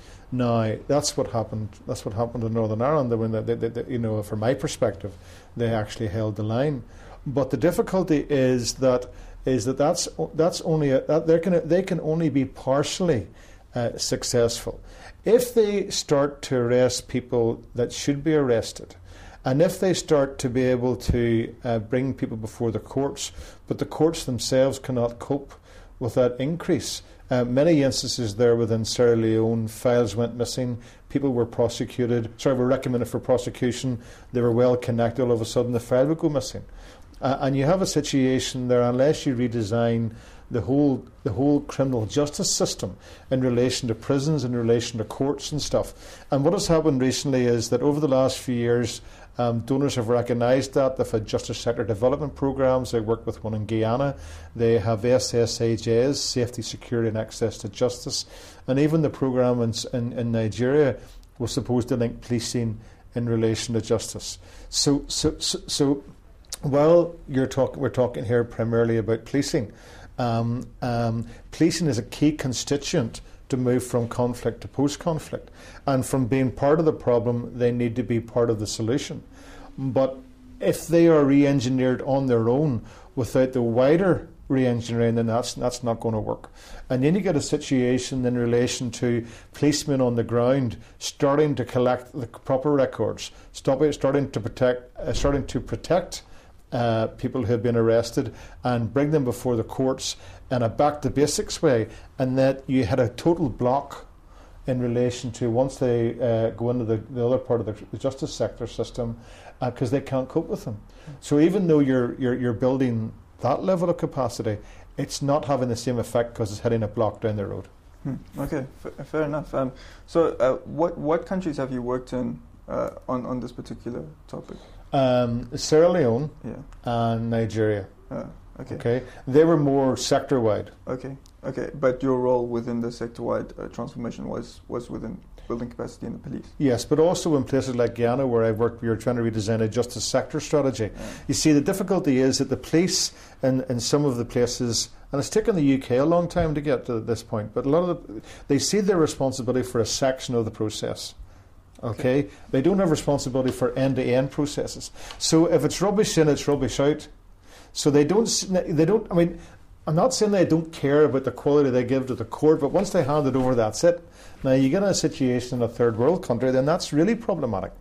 Now, that's what happened. That's what happened in Northern Ireland. When they, they, they, you know, from my perspective, they actually held the line. But the difficulty is that is that that's that's only a, that they can they can only be partially uh, successful if they start to arrest people that should be arrested. And if they start to be able to uh, bring people before the courts, but the courts themselves cannot cope with that increase. Uh, many instances there within Sierra Leone, files went missing, people were prosecuted, sorry, were recommended for prosecution, they were well connected, all of a sudden the file would go missing. Uh, and you have a situation there, unless you redesign the whole the whole criminal justice system in relation to prisons, in relation to courts and stuff. And what has happened recently is that over the last few years, Um, donors have recognised that. They've had justice sector development programmes. They work with one in Guyana. They have S S A Js, Safety, Security and Access to Justice. And even the programme in, in, in Nigeria was supposed to link policing in relation to justice. So, so, so, so while you're talk, we're talking here primarily about policing, um, um, policing is a key constituent to move from conflict to post-conflict. And from being part of the problem, they need to be part of the solution. But if they are re-engineered on their own without the wider re-engineering, then that's, that's not going to work. And then you get a situation in relation to policemen on the ground starting to collect the proper records, stopping, starting to protect, uh, starting to protect uh, people who have been arrested and bring them before the courts in a back-to-basics way, and that you had a total block in relation to once they uh, go into the, the other part of the, the justice sector system, because uh, they can't cope with them. So even though you're, you're you're building that level of capacity, it's not having the same effect because it's hitting a block down the road. Hmm. Okay, F- fair enough. Um, so uh, what what countries have you worked in uh, on on this particular topic? Um, Sierra Leone yeah. and Nigeria. Uh, okay. Okay, they were more sector-wide. Okay. Okay, but your role within the sector-wide uh, transformation was, was within building capacity in the police. Yes, but also in places like Guyana, where I worked, we were trying to redesign a justice sector strategy. Yeah. You see, the difficulty is that the police in, in some of the places, and it's taken the U K a long time to get to this point, but a lot of the, they see their responsibility for a section of the process. Okay? Okay, they don't have responsibility for end-to-end processes. So if it's rubbish in, it's rubbish out. So they don't. They don't. I mean. I'm not saying they don't care about the quality they give to the court, but once they hand it over, that's it. Now, you get in a situation in a third world country, then that's really problematic.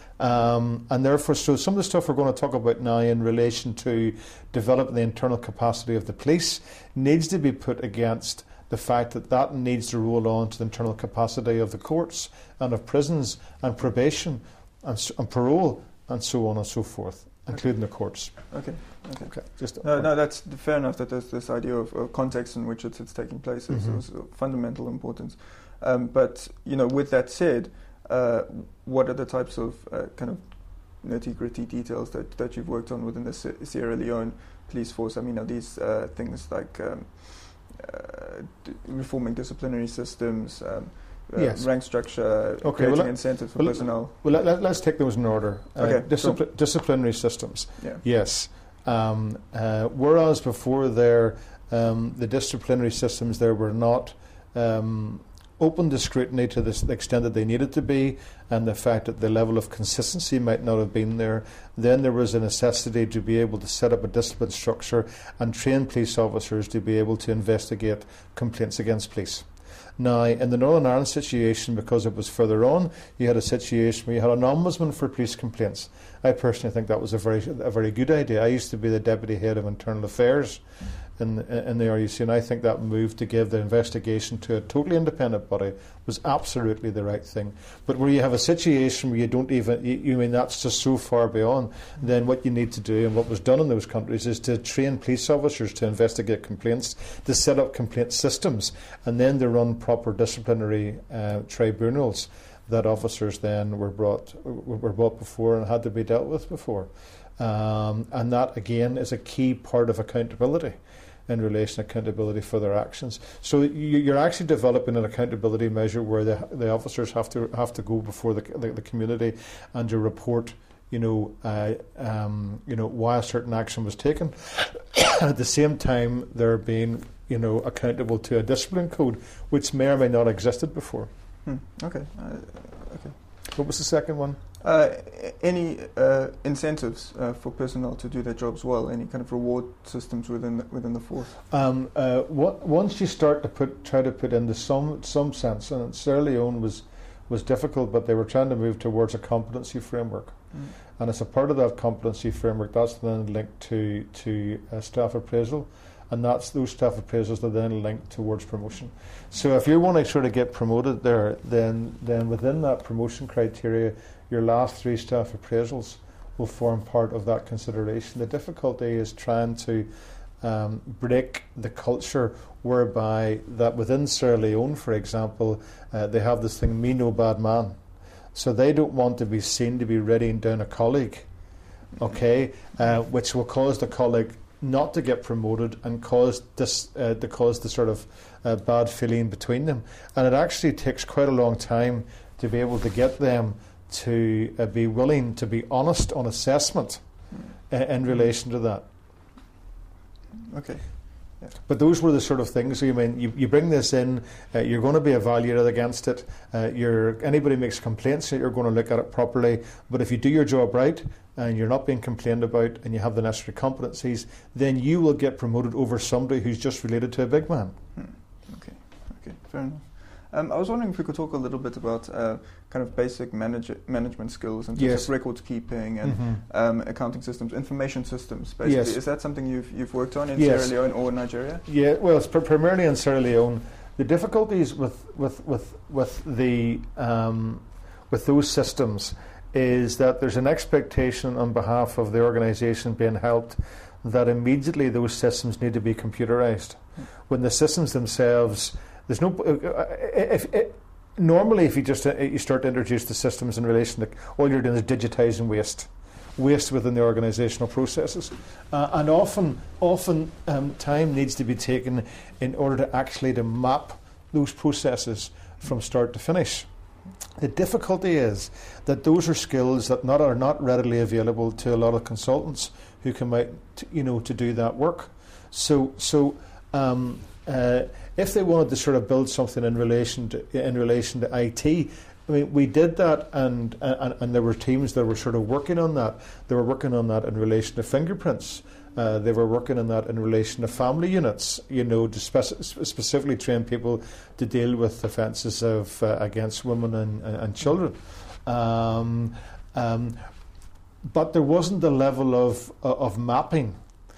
Um, and therefore, so some of the stuff we're going to talk about now in relation to developing the internal capacity of the police needs to be put against the fact that that needs to roll on to the internal capacity of the courts and of prisons and probation and, and parole and so on and so forth, including the courts. Okay. Okay. okay. Just no, no, that's fair enough. That there's this idea of, of context in which it's, it's taking place is, mm-hmm. is of fundamental importance. Um, but you know, with that said, uh, what are the types of uh, kind of nitty-gritty details that, that you've worked on within the Sierra Leone police force? I mean, are these uh, things like um, uh, d- reforming disciplinary systems? Um, Uh, yes. Rank structure, okay, creating well, incentives for well, personnel. Well, let, let, let's take those in order. Uh, okay, discipl- sure. Disciplinary systems. Yeah. Yes. Um, uh, whereas before there, um, the disciplinary systems there were not um, open to scrutiny to the extent that they needed to be, and the fact that the level of consistency might not have been there, then there was a necessity to be able to set up a discipline structure and train police officers to be able to investigate complaints against police. Now, in the Northern Ireland situation, because it was further on, you had a situation where you had an ombudsman for police complaints. I personally think that was a very a very good idea. I used to be the deputy head of internal affairs in, in the R U C, and I think that move to give the investigation to a totally independent body was absolutely the right thing. But where you have a situation where you don't even, you, you mean that's just so far beyond, then what you need to do, and what was done in those countries, is to train police officers to investigate complaints, to set up complaint systems, and then to run proper disciplinary uh, tribunals that officers then were brought were brought before and had to be dealt with before. Um, and that, again, is a key part of accountability in relation to accountability for their actions. So you, you're actually developing an accountability measure where the, the officers have to have to go before the, the, the community and to report, you know, uh, um, you know, why a certain action was taken. At the same time, they're being, you know, accountable to a discipline code, which may or may not have existed before. Hmm. Okay. Uh, okay. What was the second one? Uh, any uh, incentives uh, for personnel to do their jobs well? Any kind of reward systems within the, within the force? Um, uh, what, once you start to put try to put into some some sense, and Sierra Leone was was difficult, but they were trying to move towards a competency framework, mm. and as a part of that competency framework, that's then linked to to uh, staff appraisal. And that's those staff appraisals that then link towards promotion. So if you want to sort of get promoted there, then then within that promotion criteria, your last three staff appraisals will form part of that consideration. The difficulty is trying to um, break the culture whereby that within Sierra Leone, for example, uh, they have this thing, me no bad man. So they don't want to be seen to be readying down a colleague, okay, uh, which will cause the colleague not to get promoted and cause this uh, to cause the sort of uh, bad feeling between them. And it actually takes quite a long time to be able to get them to uh, be willing to be honest on assessment uh, in relation to that. Okay. Yeah. But those were the sort of things. So you mean you, you bring this in, uh, you're going to be evaluated against it. Uh, you're, anybody makes complaints, you're going to look at it properly. But if you do your job right and you're not being complained about and you have the necessary competencies, then you will get promoted over somebody who's just related to a big man. Hmm. Okay. Okay. Fair enough. Um, I was wondering if we could talk a little bit about uh, kind of basic manage- management skills and yes. records keeping and mm-hmm. um, accounting systems, information systems. Basically, yes. Is that something you've you've worked on in yes. Sierra Leone or Nigeria? Yeah, well, it's pr- primarily in Sierra Leone. The difficulties with with with with the um, with those systems is that there's an expectation on behalf of the organisation being helped that immediately those systems need to be computerised, mm. when the systems themselves. There's no. Uh, if, if, normally, if you just uh, you start to introduce the systems in relation to, all you're doing is digitising waste, waste within the organisational processes, uh, and often, often um, time needs to be taken in order to actually to map those processes from start to finish. The difficulty is that those are skills that not are not readily available to a lot of consultants who come out, to, you know, to do that work. So, so. Um, uh, If they wanted to sort of build something in relation to in relation to I T, I mean, we did that, and, and and there were teams that were sort of working on that. They were working on that in relation to fingerprints. Uh, they were working on that in relation to family units. You know, to speci- specifically train people to deal with offences of uh, against women and, and children. Um, um, but there wasn't the level of of mapping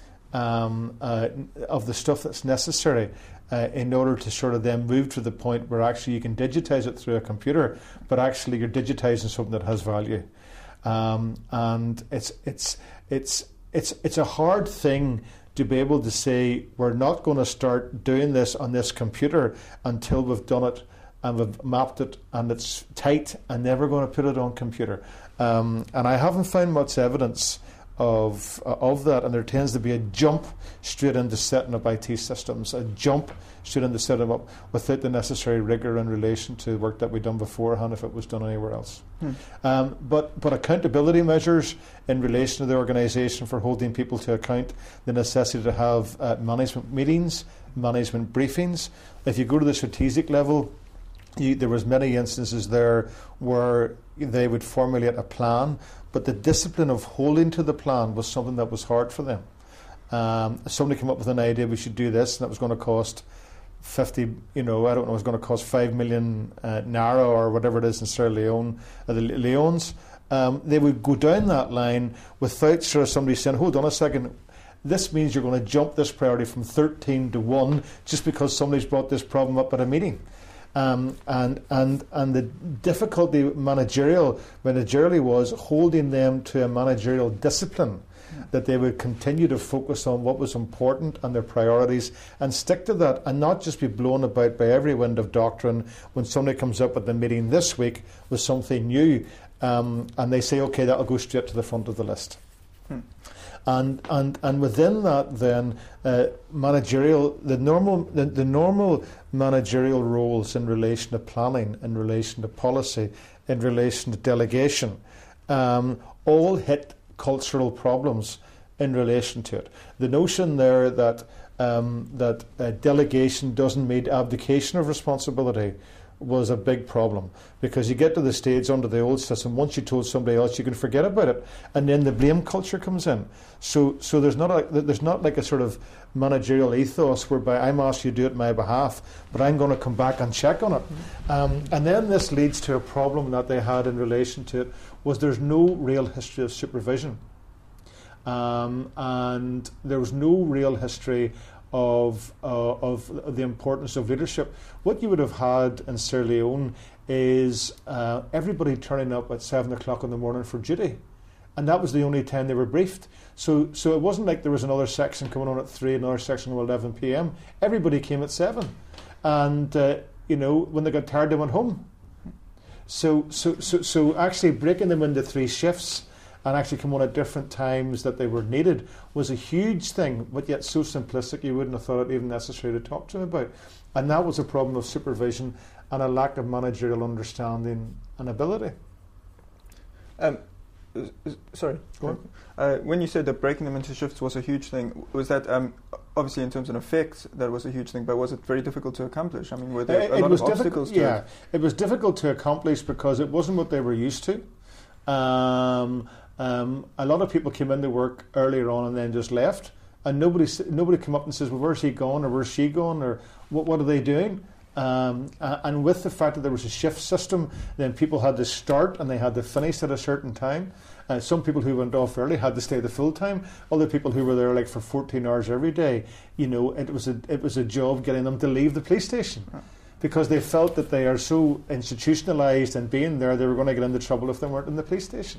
um, uh, of the stuff that's necessary. Uh, in order to sort of then move to the point where actually you can digitise it through a computer, but actually you're digitising something that has value, um, and it's it's it's it's it's a hard thing to be able to say we're not going to start doing this on this computer until we've done it and we've mapped it and it's tight and then we're going to put it on computer, um, and I haven't found much evidence of uh, of that, and there tends to be a jump straight into setting up I T systems, a jump straight into setting them up without the necessary rigour in relation to work that we've done beforehand if it was done anywhere else. Hmm. Um, but but accountability measures in relation to the organisation for holding people to account, the necessity to have uh, management meetings, management briefings. If you go to the strategic level, you, there was many instances there where they would formulate a plan, but the discipline of holding to the plan was something that was hard for them. Um, somebody came up with an idea, we should do this, and it was going to cost fifty, you know, I don't know, it was going to cost five million uh, naira or whatever it is in Sierra Leone, uh, the Leones. Um, they would go down that line without sort of somebody saying, hold on a second, this means you're going to jump this priority from thirteen to one just because somebody's brought this problem up at a meeting. Um, and and and the difficulty managerial managerially was holding them to a managerial discipline, that they would continue to focus on what was important and their priorities and stick to that, and not just be blown about by every wind of doctrine when somebody comes up at the meeting this week with something new, um, and they say, okay, that'll go straight to the front of the list. Hmm. And and and within that, then uh, managerial the normal the, the normal managerial roles in relation to planning, in relation to policy, in relation to delegation, um, all hit cultural problems in relation to it. The notion there that um, that uh, delegation doesn't mean abdication of responsibility was a big problem, because you get to the stage under the old system, once you told somebody else you can forget about it, and then the blame culture comes in. So so there's not a, there's not like a sort of managerial ethos whereby I'm asked you to do it on my behalf, but I'm going to come back and check on it. Mm-hmm. Um, and then this leads to a problem that they had in relation to it, was there's no real history of supervision. Um, and there was no real history Of, uh, of the importance of leadership. What you would have had in Sierra Leone is uh, everybody turning up at seven o'clock in the morning for duty, and that was the only time they were briefed. So, so it wasn't like there was another section coming on at three, another section at eleven p.m. Everybody came at seven, and uh, you know, when they got tired, they went home. So, so, so, so actually breaking them into three shifts and actually come on at different times that they were needed was a huge thing, but yet so simplistic you wouldn't have thought it even necessary to talk to them about. And that was a problem of supervision and a lack of managerial understanding and ability. Um, sorry, go on. Uh, when you said that breaking them into shifts was a huge thing, was that um, obviously in terms of effect that was a huge thing, but was it very difficult to accomplish? I mean, were there uh, a lot of obstacles to yeah, it? Yeah, it was difficult to accomplish because it wasn't what they were used to. Um, Um, a lot of people came into work earlier on and then just left, and nobody nobody came up and says, well, where's he gone, or where's she gone, or what what are they doing? Um, uh, and with the fact that there was a shift system, then people had to start and they had to finish at a certain time. Uh, some people who went off early had to stay the full time. Other people who were there like for fourteen hours every day, you know, it was a it was a job getting them to leave the police station. Because they felt that they are so institutionalised, and being there, they were going to get into trouble if they weren't in the police station.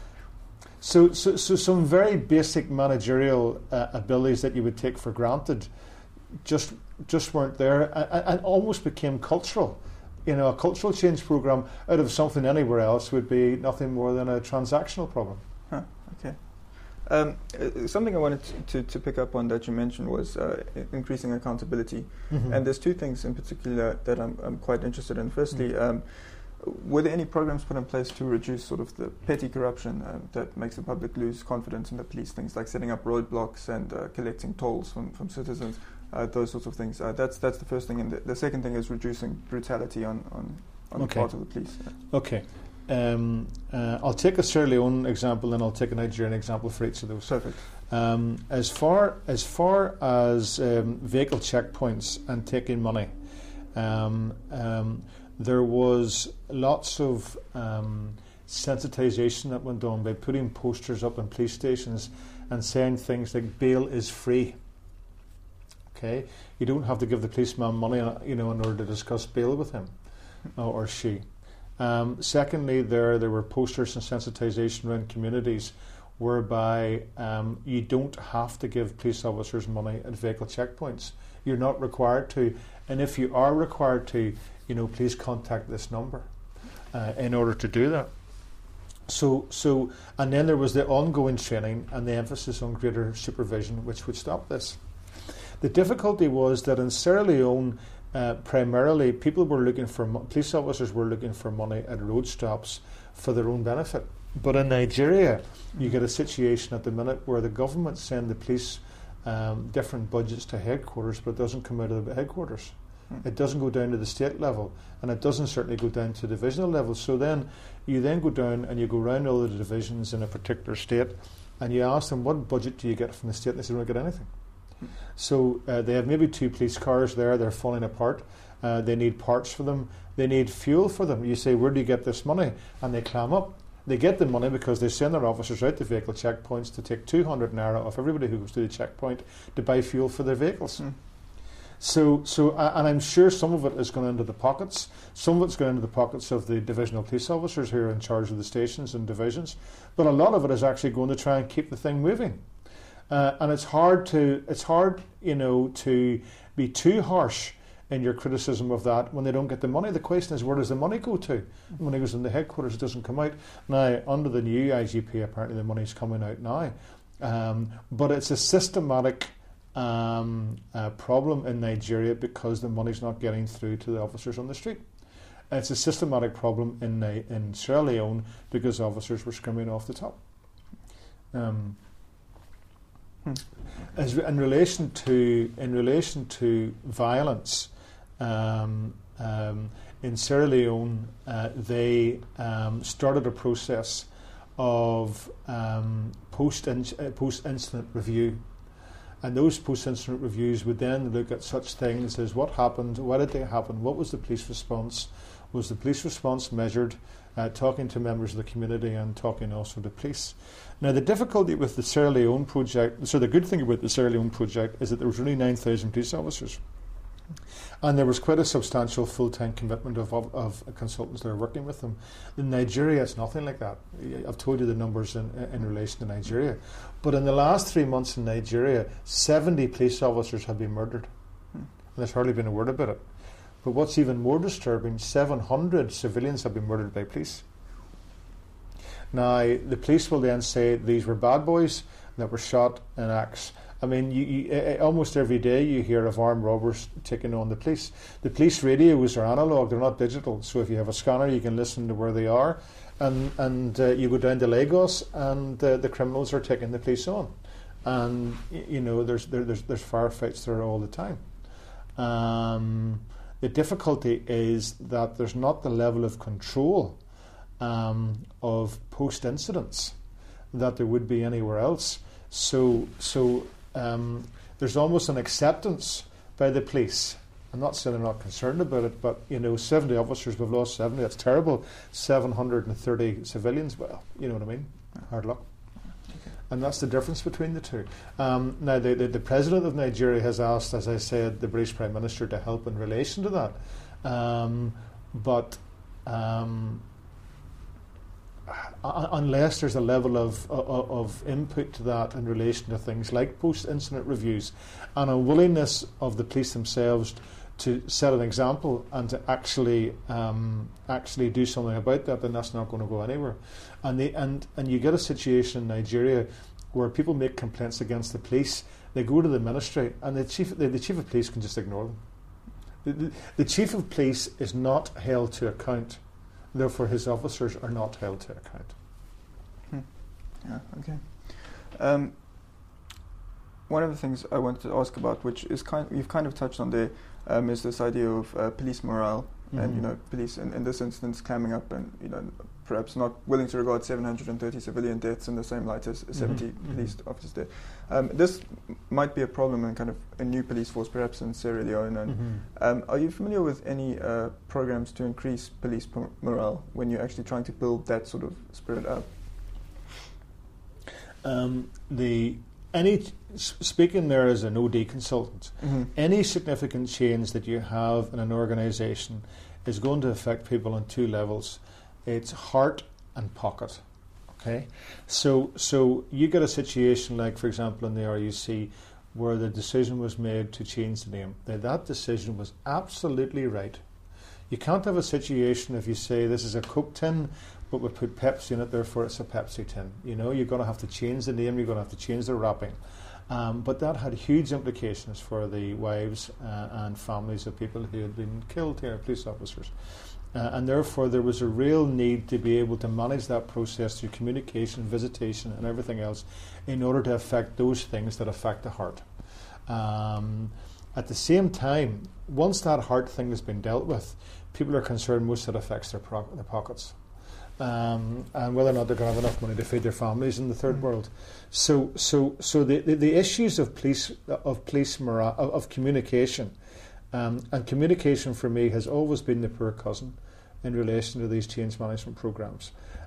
So, so, so some very basic managerial uh, abilities that you would take for granted just just weren't there, and, and almost became cultural. You know, a cultural change program out of something anywhere else would be nothing more than a transactional problem. Huh, okay. Um, uh, something I wanted to, to, to pick up on that you mentioned was uh, increasing accountability. Mm-hmm. And there's two things in particular that I'm, I'm quite interested in. Firstly, mm-hmm. um, were there any programs put in place to reduce sort of the petty corruption uh, that makes the public lose confidence in the police? Things like setting up roadblocks and uh, collecting tolls from, from citizens, uh, those sorts of things. Uh, that's that's the first thing. And the, the second thing is reducing brutality on, on, on okay. the part of the police. Yeah. Okay. Um, uh, I'll take a Sierra Leone example and I'll take a Nigerian example for each of those. Perfect. Um, as far as far as um, vehicle checkpoints and taking money, um, um, there was lots of um, sensitization that went on by putting posters up in police stations and saying things like bail is free. Okay, you don't have to give the policeman money, you know, in order to discuss bail with him uh, or she. Um, secondly, there there were posters and sensitization around communities whereby um, you don't have to give police officers money at vehicle checkpoints. You're not required to, and if you are required to, you know, please contact this number uh, in order to do that. So, so, and then there was the ongoing training and the emphasis on greater supervision, which would stop this. The difficulty was that in Sierra Leone, uh, primarily, people were looking for mo- police officers were looking for money at road stops for their own benefit. But in Nigeria, you get a situation at the minute where the government send the police um, different budgets to headquarters, but it doesn't come out of the headquarters. It doesn't go down to the state level, and it doesn't certainly go down to divisional level. So then you then go down and you go around all the divisions in a particular state, and you ask them, what budget do you get from the state? And they say, we don't get anything. Hmm. So uh, they have maybe two police cars there, they're falling apart. Uh, they need parts for them. They need fuel for them. You say, where do you get this money? And they clam up. They get the money because they send their officers out to vehicle checkpoints to take two hundred naira off everybody who goes through the checkpoint to buy fuel for their vehicles. Mm. So, so, uh, and I'm sure some of it is going into the pockets. Some of it's going into the pockets of the divisional police officers who are in charge of the stations and divisions. But a lot of it is actually going to try and keep the thing moving. Uh, and it's hard to, it's hard, you know, to be too harsh in your criticism of that when they don't get the money. The question is, where does the money go to? When it goes in the headquarters, it doesn't come out. Now, under the new I G P, apparently the money's coming out now. Um, but it's a systematic um, uh, problem in Nigeria because the money's not getting through to the officers on the street. It's a systematic problem in in Sierra Leone because officers were skimming off the top. Um, hmm. As in relation to in relation to violence, um, um, in Sierra Leone, uh, they um, started a process of um, post uh, post incident review. And those post-incident reviews would then look at such things as what happened, why did they happen, what was the police response, was the police response measured, uh, talking to members of the community and talking also to police. Now the difficulty with the Sierra Leone project, so the good thing about the Sierra Leone project is that there was only nine thousand police officers. And there was quite a substantial full-time commitment of, of, of consultants that are working with them. In Nigeria, it's nothing like that. I've told you the numbers in, in relation to Nigeria. But in the last three months in Nigeria, seventy police officers have been murdered. Hmm. And there's hardly been a word about it. But what's even more disturbing, seven hundred civilians have been murdered by police. Now, the police will then say these were bad boys that were shot in acts. I mean, you, you, uh, almost every day you hear of armed robbers taking on the police. The police radios are analogue, they're not digital. So if you have a scanner, you can listen to where they are. And, and uh, you go down to Lagos and uh, the criminals are taking the police on. And, you know, there's there, there's, there's firefights there all the time. Um, the difficulty is that there's not the level of control um, of post-incidents that there would be anywhere else. So, so um, there's almost an acceptance by the police. I'm not saying they're not concerned about it, but, you know, seventy officers, we've lost seventy, that's terrible. seven hundred thirty civilians, well, you know what I mean? Hard luck. And that's the difference between the two. Um, now, the, the, the President of Nigeria has asked, as I said, the British Prime Minister to help in relation to that. Um, but um, unless there's a level of, of, of input to that in relation to things like post-incident reviews and a willingness of the police themselves to set an example and to actually um, actually do something about that, then that's not going to go anywhere. And, the, and, and you get a situation in Nigeria where people make complaints against the police, they go to the ministry, and the chief, the, the chief of police can just ignore them. The, the, the chief of police is not held to account. Therefore, his officers are not held to account. Hmm. Yeah, okay. Um, one of the things I wanted to ask about, which is kind, you've kind of touched on there, um, is this idea of uh, police morale, mm-hmm. and you know, police in, in this instance climbing up and you know, perhaps not willing to regard seven hundred thirty civilian deaths in the same light as seventy mm-hmm. police officers dead. Um, this m- might be a problem in kind of a new police force, perhaps in Sierra Leone. And mm-hmm. um, are you familiar with any uh, programs to increase police p- morale when you're actually trying to build that sort of spirit up? Um, the any speaking there as an O D consultant, mm-hmm. any significant change that you have in an organisation is going to affect people on two levels. It's heart and pocket. Okay, so so you get a situation like, for example, in the R U C, where the decision was made to change the name. Now, that decision was absolutely right. You can't have a situation if you say this is a Coke tin, but we put Pepsi in it, therefore it's a Pepsi tin. You know, you're going to have to change the name, you're going to have to change the wrapping. Um, but that had huge implications for the wives uh, and families of people who had been killed here, police officers. Uh, and therefore there was a real need to be able to manage that process through communication, visitation and everything else in order to affect those things that affect the heart. Um, at the same time, once that heart thing has been dealt with, people are concerned most that affects their, pro- their pockets. Um, and whether or not they're going to have enough money to feed their families in the third mm-hmm. world. So, so, so the, the, the issues of police of police morale, of, of communication, um, and communication for me has always been the poor cousin in relation to these change management programs.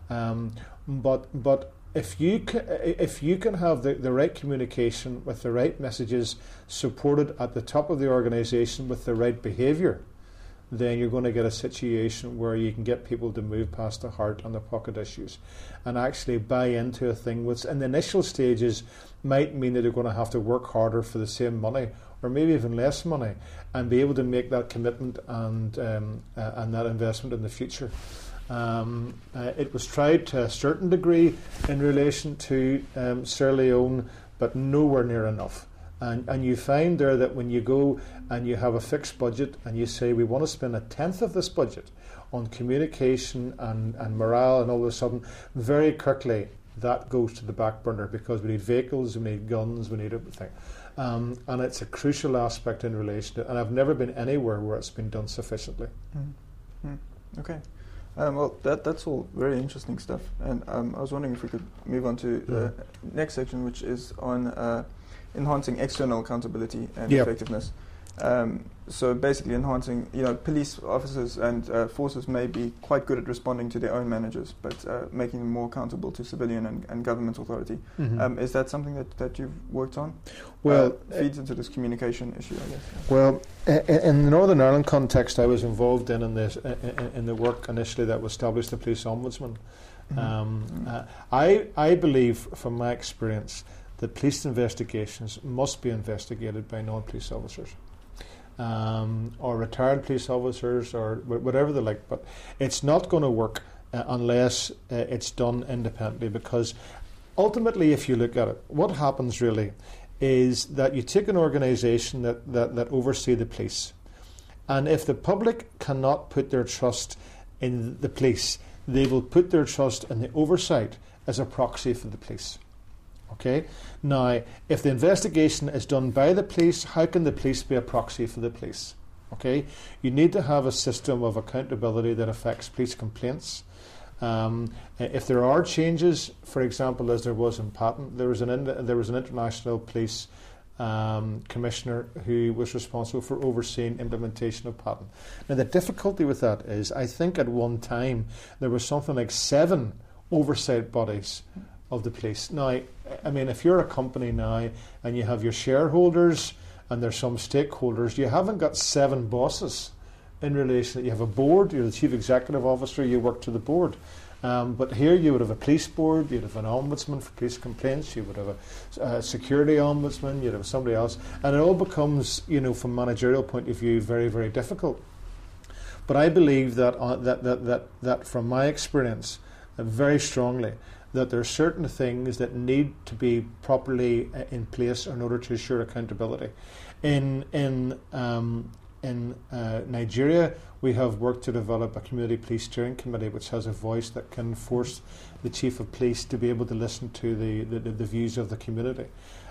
Um, but but if you can, if you can have the, the right communication with the right messages supported at the top of the organisation with the right behaviour, then you're going to get a situation where you can get people to move past the heart and the pocket issues and actually buy into a thing which in the initial stages might mean that they're going to have to work harder for the same money or maybe even less money and be able to make that commitment and um, uh, and that investment in the future. Um, uh, it was tried to a certain degree in relation to um, Sierra Leone, but nowhere near enough. And, and you find there that when you go and you have a fixed budget and you say we want to spend a tenth of this budget on communication and, and morale, and all of a sudden very quickly that goes to the back burner because we need vehicles, we need guns, we need everything. Um, and it's a crucial aspect in relation to it, and I've never been anywhere where it's been done sufficiently. Mm. Mm. Okay. Um, well, that that's all very interesting stuff. And um, I was wondering if we could move on to the Yeah. next section, which is on uh, enhancing external accountability and Yep. effectiveness. Um, so basically enhancing, you know, police officers and uh, forces may be quite good at responding to their own managers, but uh, making them more accountable to civilian and, and government authority. Mm-hmm. Um, is that something that, that you've worked on? Well, uh, feeds into this communication issue, I guess. Well, in the Northern Ireland context, I was involved in in, this, in the work initially that was established the police ombudsman. Mm-hmm. Um, mm-hmm. uh, I I believe, from my experience, that police investigations must be investigated by non-police officers. Um, or retired police officers, or wh- whatever they like, but it's not going to work uh, unless uh, it's done independently, because ultimately, if you look at it, what happens really is that you take an organisation that, that, that oversee the police, and if the public cannot put their trust in the police, they will put their trust in the oversight as a proxy for the police. Okay. Now, if the investigation is done by the police, how can the police be a proxy for the police? Okay. You need to have a system of accountability that affects police complaints. Um, if there are changes, for example, as there was in Patton, there was an in, there was an international police um, commissioner who was responsible for overseeing implementation of Patton. Now, the difficulty with that is, I think at one time there was something like seven oversight bodies of the police. Now, I mean, if you're a company now and you have your shareholders and there's some stakeholders, you haven't got seven bosses in relation. You have a board, you're the chief executive officer, you work to the board. Um, but here you would have a police board, you'd have an ombudsman for police complaints, you would have a uh, security ombudsman, you'd have somebody else, and it all becomes, you know, from a managerial point of view, very, very difficult. But I believe that uh, that, that, that, that from my experience, uh, very strongly, that there are certain things that need to be properly uh, in place in order to assure accountability. In in um, in uh, Nigeria, we have worked to develop a community police steering committee, which has a voice that can force the chief of police to be able to listen to the the, the views of the community.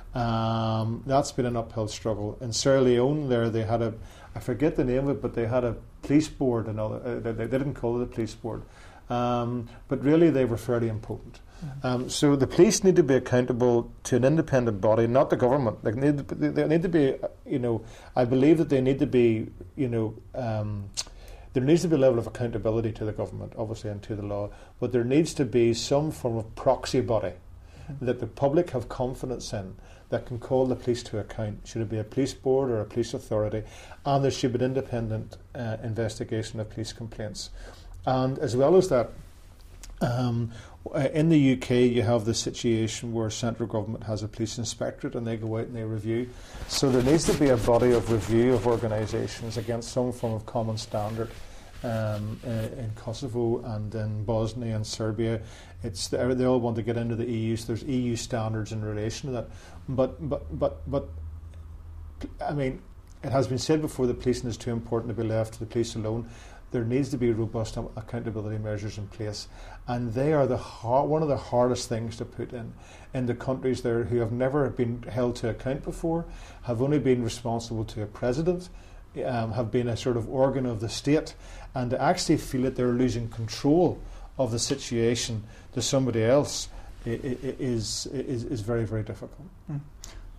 Um, that's been an uphill struggle. In Sierra Leone, there they had a, I forget the name of it, but they had a police board. And all, uh, they, they didn't call it a police board, um, but really they were fairly impotent. Um, so the police need to be accountable to an independent body, not the government. They need to, they need to be, you know, I believe that they need to be, you know, um, there needs to be a level of accountability to the government, obviously, and to the law, but there needs to be some form of proxy body mm-hmm. that the public have confidence in that can call the police to account. Should it be a police board or a police authority? And there should be an independent uh, investigation of police complaints. And as well as that, um, in the U K, you have the situation where central government has a police inspectorate and they go out and they review. So there needs to be a body of review of organisations against some form of common standard. Um, uh, in Kosovo and in Bosnia and Serbia, it's the, they all want to get into the E U. So there's E U standards in relation to that. But but but but I mean, it has been said before that policing is too important to be left to the police alone. There needs to be robust accountability measures in place, and they are the har- one of the hardest things to put in in the countries there who have never been held to account before, have only been responsible to a president, um, have been a sort of organ of the state, and to actually feel that they're losing control of the situation to somebody else is is is very very difficult. Mm.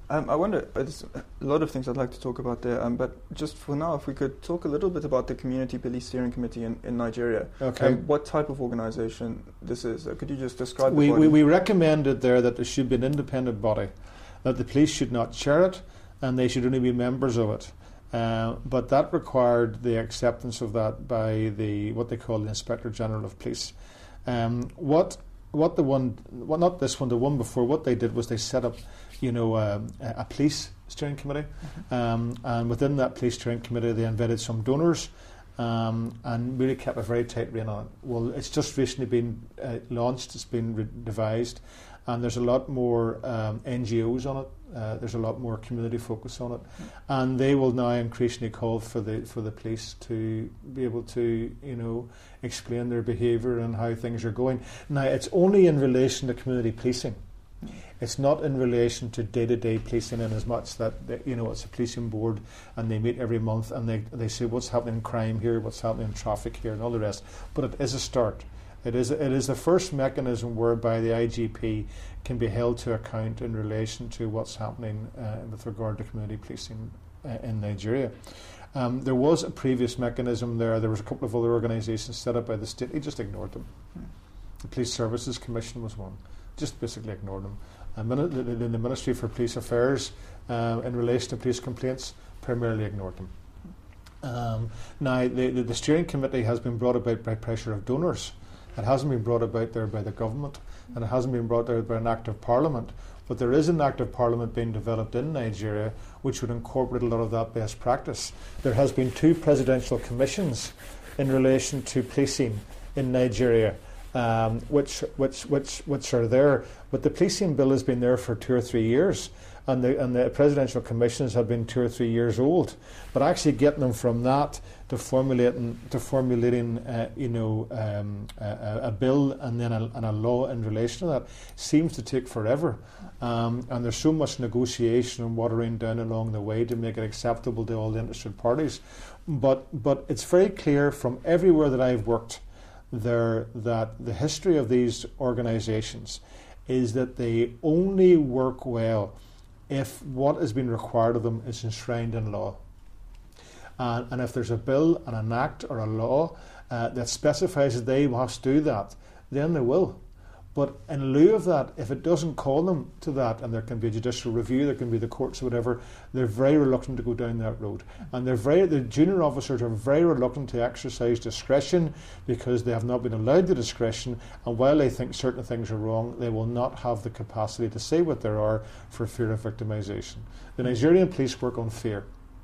Um, I wonder, there's a lot of things I'd like to talk about there, um, but just for now, if we could talk a little bit about the Community Police Steering Committee in, in Nigeria. Okay. Um, what type of organisation this is? Uh, could you just describe we, the body? we, we recommended there that there should be an independent body, that the police should not chair it, and they should only be members of it. Uh, but that required the acceptance of that by the what they call the Inspector General of Police. Um, what what the one, well, not this one, the one before, what they did was they set up, you know, um, a, a police steering committee, mm-hmm. um, and within that police steering committee, they invited some donors, um, and really kept a very tight rein on it. Well, it's just recently been uh, launched; it's been re- devised, and there's a lot more um, N G Os on it. Uh, there's a lot more community focus on it, mm-hmm. and they will now increasingly call for the for the police to be able to, you know, explain their behaviour and how things are going. Now, it's only in relation to community policing. Mm-hmm. It's not in relation to day-to-day policing, in as much that they, you know, it's a policing board and they meet every month and they they say what's happening in crime here, what's happening in traffic here, and all the rest. But it is a start. It is it is the first mechanism whereby the I G P can be held to account in relation to what's happening uh, with regard to community policing uh, in Nigeria. Um, there was a previous mechanism there. There was a couple of other organisations set up by the state. He just ignored them. Hmm. The Police Services Commission was one. Just basically ignored them. And the, the, the Ministry for Police Affairs, uh, in relation to police complaints, primarily ignored them. Um, now, the, the, the steering committee has been brought about by pressure of donors. It hasn't been brought about there by the government, and it hasn't been brought there by an act of parliament. But there is an act of parliament being developed in Nigeria which would incorporate a lot of that best practice. There has been two presidential commissions in relation to policing in Nigeria, um, which, which, which, which are there. But the policing bill has been there for two or three years, and the, and the presidential commissions have been two or three years old. But actually getting them from that to formulating, to formulating, uh, you know, um, a, a bill and then a, and a law in relation to that seems to take forever. Um, and there's so much negotiation and watering down along the way to make it acceptable to all the interested parties. But but it's very clear from everywhere that I've worked there that the history of these organisations is that they only work well if what has been required of them is enshrined in law. Uh, and if there's a bill and an act or a law uh, that specifies that they must do that, then they will. But in lieu of that, if it doesn't call them to that, and there can be a judicial review, there can be the courts or whatever, they're very reluctant to go down that road. And they're very, the junior officers are very reluctant to exercise discretion because they have not been allowed the discretion, and while they think certain things are wrong, they will not have the capacity to say what there are for fear of victimisation. The Nigerian police work on fear.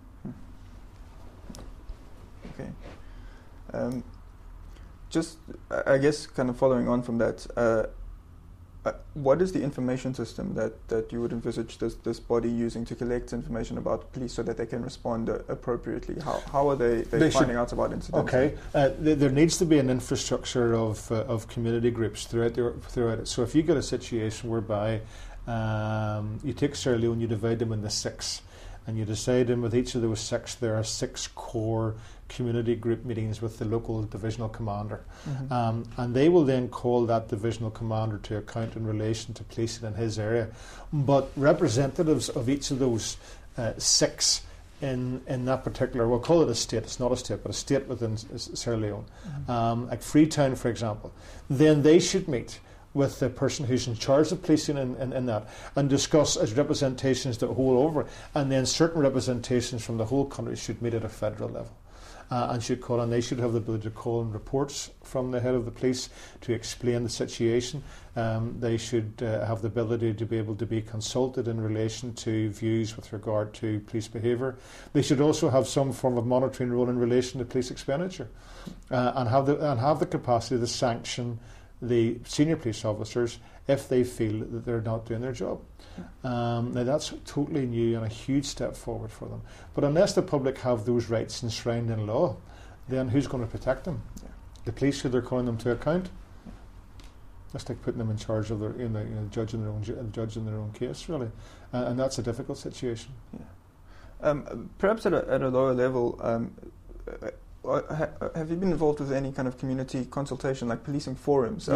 Okay. Um, just, I guess, kind of following on from that, uh, uh, what is the information system that, that you would envisage this, this body using to collect information about police so that they can respond uh, appropriately? How how are they, they, they finding out about incidents? Okay, uh, th- there needs to be an infrastructure of uh, of community groups throughout the, throughout it. So if you get a situation whereby um, you take Sierra Leone, you divide them into six, and you decide in with each of those six there are six core community group meetings with the local divisional commander. Mm-hmm. Um, and they will then call that divisional commander to account in relation to policing in his area. But representatives of each of those uh, six in, in that particular, we'll call it a state, it's not a state, but a state within Sierra Leone, mm-hmm. um, like Freetown, for example, then they should meet with the person who's in charge of policing in, in, in that and discuss as representations the whole over, and then certain representations from the whole country should meet at a federal level. Uh, and should call, and they should have the ability to call in reports from the head of the police to explain the situation. Um, they should uh, have the ability to be able to be consulted in relation to views with regard to police behaviour. They should also have some form of monitoring role in relation to police expenditure, uh, and have the and have the capacity to sanction the senior police officers if they feel that they're not doing their job. Um, now that's totally new and a huge step forward for them. But unless the public have those rights enshrined in law, then who's going to protect them? Yeah. The police, who they're calling them to account? Yeah. That's like putting them in charge of their, you know, you know, judging their own ju- judging their own case, really, uh, and that's a difficult situation. Yeah. Um, perhaps at a, at a lower level. Um, uh, Uh, ha- have you been involved with any kind of community consultation, like policing forums? Uh, yes.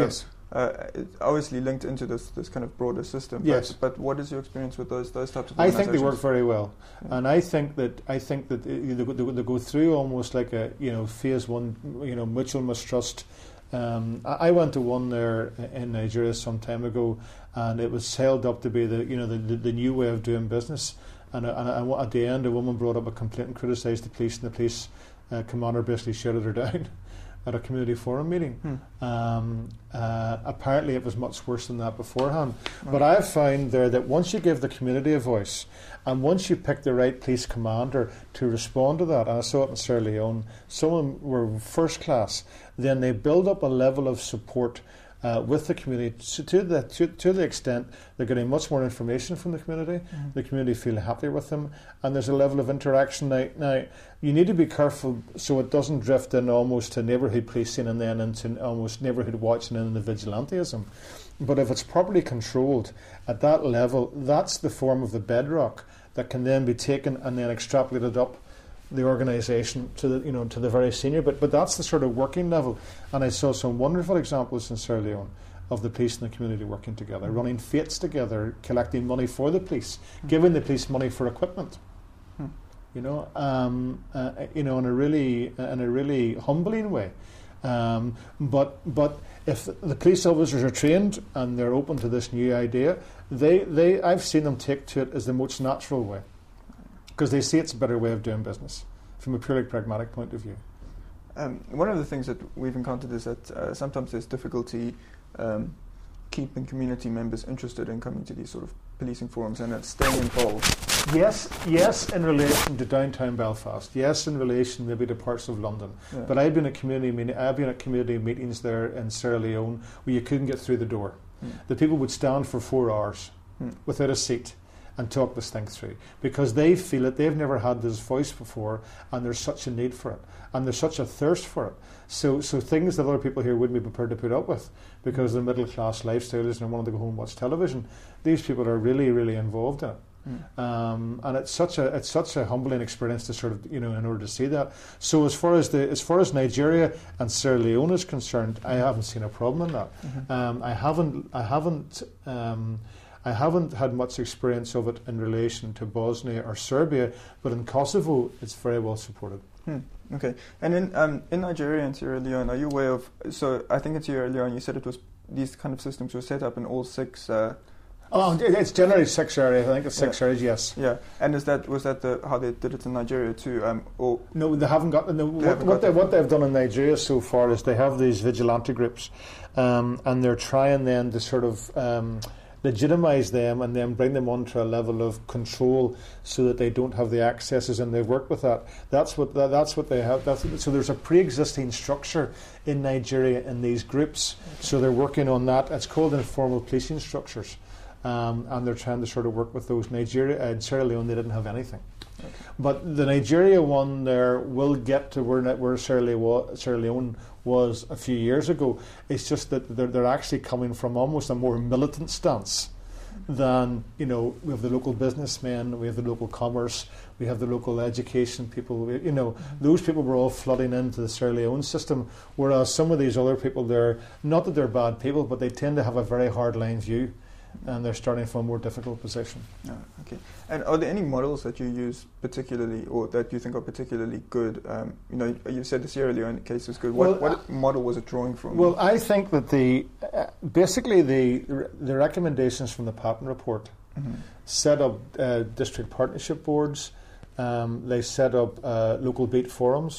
uh, it's obviously linked into this this kind of broader system. Yes. But, but what is your experience with those those types of I organizations? think they work very well, Yeah. and I think that I think that they, they, go- they go through almost like a you know phase one, you know mutual mistrust. Um, I, I went to one there in Nigeria some time ago, and it was held up to be the you know the, the, the new way of doing business. And, uh, and uh, at the end, a woman brought up a complaint and criticised the police, and the police uh, commander basically shouted her down at a community forum meeting. Hmm. Um, uh, apparently, it was much worse than that beforehand. Right. But I've found there that once you give the community a voice, and once you pick the right police commander to respond to that, and I saw it in Sierra Leone, some of them were first class, then they build up a level of support Uh, with the community to, to the to, to the extent they're getting much more information from the community. Mhm. The community feel happy with them, and there's a level of interaction. Now, now you need to be careful so it doesn't drift in almost to neighbourhood policing and then into almost neighbourhood watching and into vigilantism. But if it's properly controlled at that level, that's the form of the bedrock that can then be taken and then extrapolated up the organisation to the you know to the very senior, but but that's the sort of working level. And I saw some wonderful examples in Sierra Leone of the police and the community working together, Mm. running fetes together, collecting money for the police, mm. giving the police money for equipment. Mm. You know, um, uh, you know, in a really in a really humbling way. Um, but but if the police officers are trained and they're open to this new idea, they they I've seen them take to it as the most natural way, because they see it's a better way of doing business from a purely pragmatic point of view. Um, one of the things that we've encountered is that uh, sometimes there's difficulty um, keeping community members interested in coming to these sort of policing forums and it's staying involved. Yes, yes, in relation to downtown Belfast. Yes, in relation maybe to parts of London. Yeah. But I've been at community meeting, I've been at community meetings there in Sierra Leone where you couldn't get through the door. Mm. The people would stand for four hours Mm. without a seat and talk this thing through, because they feel it, they've never had this voice before, and there's such a need for it, and there's such a thirst for it. So so things that other people here wouldn't be prepared to put up with, because the middle class lifestyles and wanting to go home and watch television, these people are really, really involved in it. Mm. Um, and it's such a it's such a humbling experience to sort of you know in order to see that. So as far as the as far as Nigeria and Sierra Leone is concerned, I haven't seen a problem in that. Mm-hmm. Um, I haven't I haven't um, I haven't had much experience of it in relation to Bosnia or Serbia, but in Kosovo it's very well supported. Hmm. Okay. And in um, in Nigeria and Sierra Leone, are you aware of? So I think in Sierra Leone, you said it was these kind of systems were set up in all six. Uh, Oh, it's generally six areas. I think it's six Yeah. areas. Yes. yeah. And is that was that the how they did it in Nigeria too? Um, or No, they haven't got. No, what, haven't what, got they, that. what they've done in Nigeria so far is they have these vigilante groups, um, and they're trying then to sort of um, legitimise them and then bring them onto a level of control so that they don't have the accesses, and they've worked with that. That's what that, that's what they have. That's, so there's a pre-existing structure in Nigeria in these groups. Okay. So they're working on that. It's called informal policing structures. Um, and they're trying to sort of work with those. Nigeria and uh, Sierra Leone, they didn't have anything. Okay. But the Nigeria one there will get to where, where Sierra, Leone, Sierra Leone was a few years ago. It's just that they're, they're actually coming from almost a more militant stance than, you know, we have the local businessmen, we have the local commerce, we have the local education people. We, you know, mm-hmm. those people were all flooding into the Sierra Leone system, whereas some of these other people there, not that they're bad people, but they tend to have a very hard-line view. And they're starting from a more difficult position. Oh, okay. And are there any models that you use particularly, or that you think are particularly good? Um, you know, you said the Sierra Leone case was good. What, well, what uh, model was it drawing from? Well, I think that the uh, basically the the recommendations from the Patton report mm-hmm. set up uh, district partnership boards. Um, they set up uh, local beat forums,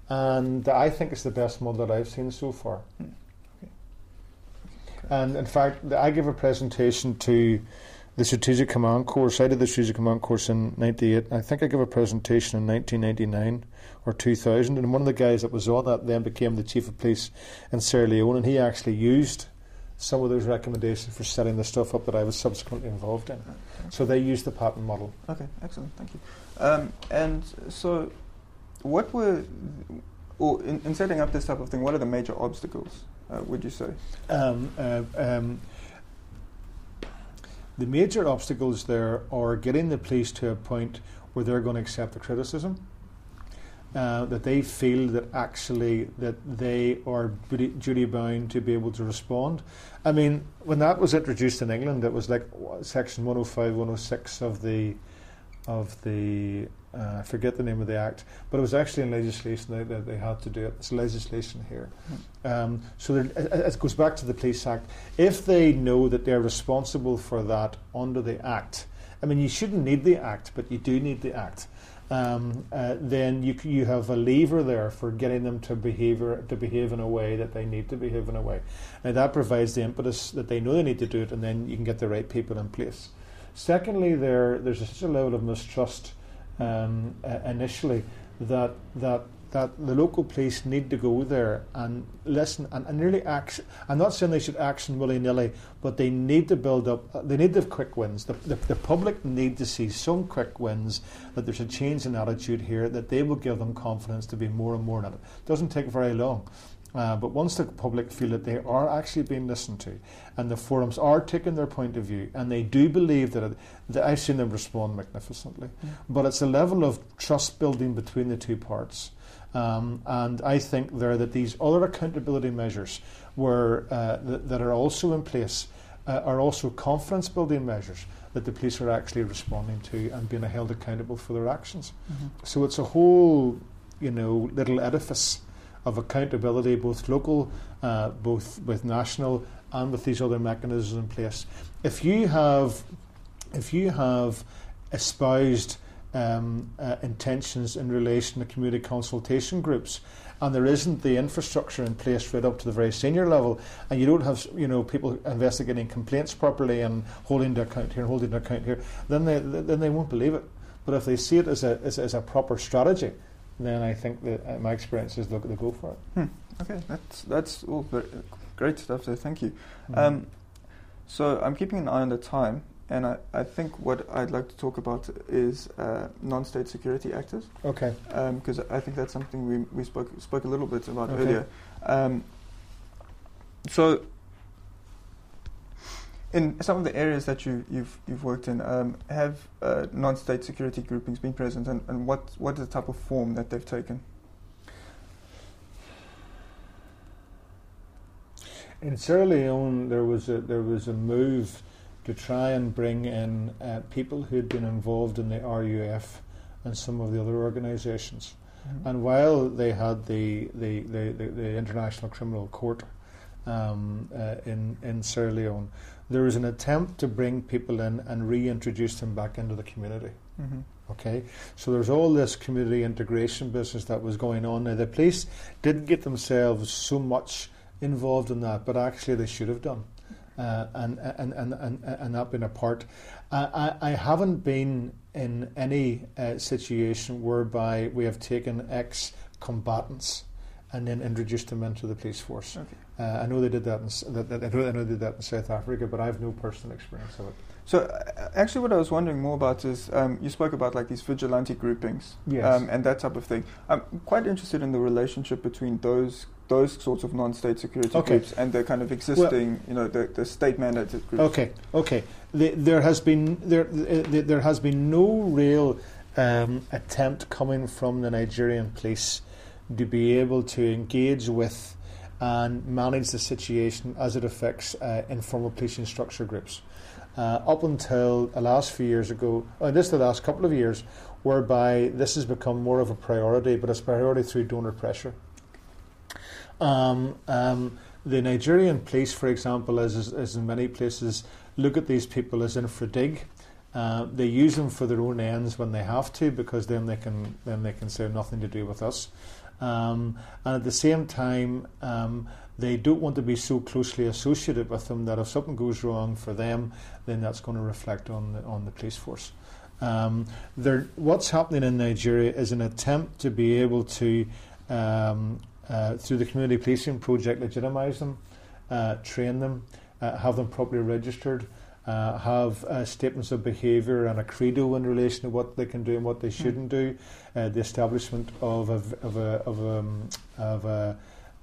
and I think it's the best model that I've seen so far. Mm. And in fact, I gave a presentation to the Strategic Command course. I did the Strategic Command course in ninety-eight. I think I gave a presentation in nineteen ninety-nine or two thousand. And one of the guys that was on that then became the Chief of Police in Sierra Leone. And he actually used some of those recommendations for setting the stuff up that I was subsequently involved in. Okay. So they used the Patton model. Okay, excellent. Thank you. Um, and so what were, or in, in setting up this type of thing, what are the major obstacles? Uh, would you say? Um, uh, um, the major obstacles there are getting the police to a point where they're going to accept the criticism. uh, that they feel that actually that they are duty bound to be able to respond. I mean, when that was introduced in England, it was like Section one oh five, one oh six of the of the uh, I forget the name of the act, but it was actually in legislation that, that they had to do it. It's legislation here. Mm. Um, so there, it, it goes back to the Police Act. If they know that they're responsible for that under the Act, I mean, you shouldn't need the Act, but you do need the Act. Um, uh, then you you have a lever there for getting them to behavior to behave in a way that they need to behave in a way. Now that provides the impetus that they know they need to do it, and then you can get the right people in place. Secondly, there there's such a level of mistrust um, uh, initially that that that the local police need to go there and listen and, and really act. I'm not saying they should action willy-nilly, but they need to build up, uh, they need to have quick wins. The, the, the public need to see some quick wins, that there's a change in attitude here, that they will give them confidence to be more and more in it. It doesn't take very long. Uh, but once the public feel that they are actually being listened to and the forums are taking their point of view and they do believe that, it, that I've seen them respond magnificently. Mm. But it's a level of trust building between the two parts. Um, and I think there that these other accountability measures were, uh, th- that are also in place uh, are also confidence building measures that the police are actually responding to and being held accountable for their actions. Mm-hmm. So it's a whole, you know, little edifice of accountability, both local, uh, both with national, and with these other mechanisms in place. If you have, if you have espoused um, uh, intentions in relation to community consultation groups, and there isn't the infrastructure in place right up to the very senior level, and you don't have, you know, people investigating complaints properly and holding the account here and holding the account here, then they then they won't believe it. But if they see it as a as, as a proper strategy, then I think that uh, my experience is they'll, they'll go for it. Hmm. Okay, that's that's all very, uh, great stuff there, thank you. Mm. Um, so I'm keeping an eye on the time, and I, I think what I'd like to talk about is uh, non-state security actors. Okay. Because um, I think that's something we we spoke spoke a little bit about okay. earlier. Um, so in some of the areas that you, you've you've worked in, um, have uh, non-state security groupings been present, and, and what what is the type of form that they've taken? In Sierra Leone, there was a there was a move to try and bring in uh, people who had been involved in the R U F and some of the other organisations. Mm-hmm. And while they had the the, the, the, the International Criminal Court um, uh, in in Sierra Leone, there was an attempt to bring people in and reintroduce them back into the community. Mm-hmm. Okay, so there's all this community integration business that was going on. Now the police didn't get themselves so much involved in that, but actually they should have done, uh, and, and and and and that been a part. Uh, I I haven't been in any uh, situation whereby we have taken ex-combatants and then introduced them into the police force. Okay. Uh, I know they did that. In, that, that I know they did that in South Africa, but I have no personal experience of it. So, uh, actually, what I was wondering more about is um, you spoke about like these vigilante groupings, yes. um, and that type of thing. I'm quite interested in the relationship between those those sorts of non-state security okay. groups and the kind of existing, well, you know, the, the state mandated groups. Okay, okay. The, there has been there the, there has been no real um, attempt coming from the Nigerian police to be able to engage with and manage the situation as it affects uh, informal policing structure groups. Uh, up until the last few years ago, or this the last couple of years, whereby this has become more of a priority, but it's priority through donor pressure. Um, um, the Nigerian police, for example, as, as, as in many places, look at these people as infra-dig. Uh, they use them for their own ends when they have to, because then they can then they can say nothing to do with us. Um, and at the same time, um, they don't want to be so closely associated with them that if something goes wrong for them, then that's going to reflect on the, on the police force. Um, there, what's happening in Nigeria is an attempt to be able to, um, uh, through the community policing project, legitimise them, uh, train them, uh, have them properly registered, uh, have uh, statements of behaviour and a credo in relation to what they can do and what they shouldn't do, uh, the establishment of a, of a, of a, um, of a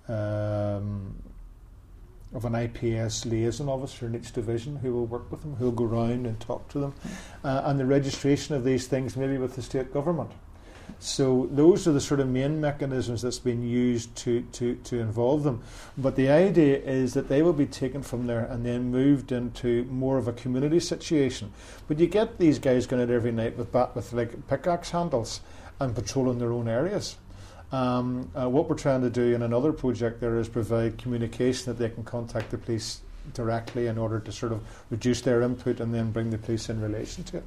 Um, of an I P S liaison officer in each division who will work with them, who will go round and talk to them, uh, and the registration of these things maybe with the state government. So those are the sort of main mechanisms that's been used to, to, to involve them. But the idea is that they will be taken from there and then moved into more of a community situation. But you get these guys going out every night with bat, with like pickaxe handles and patrolling their own areas. Um, uh, what we're trying to do in another project there is provide communication that they can contact the police directly in order to sort of reduce their input and then bring the police in relation to it.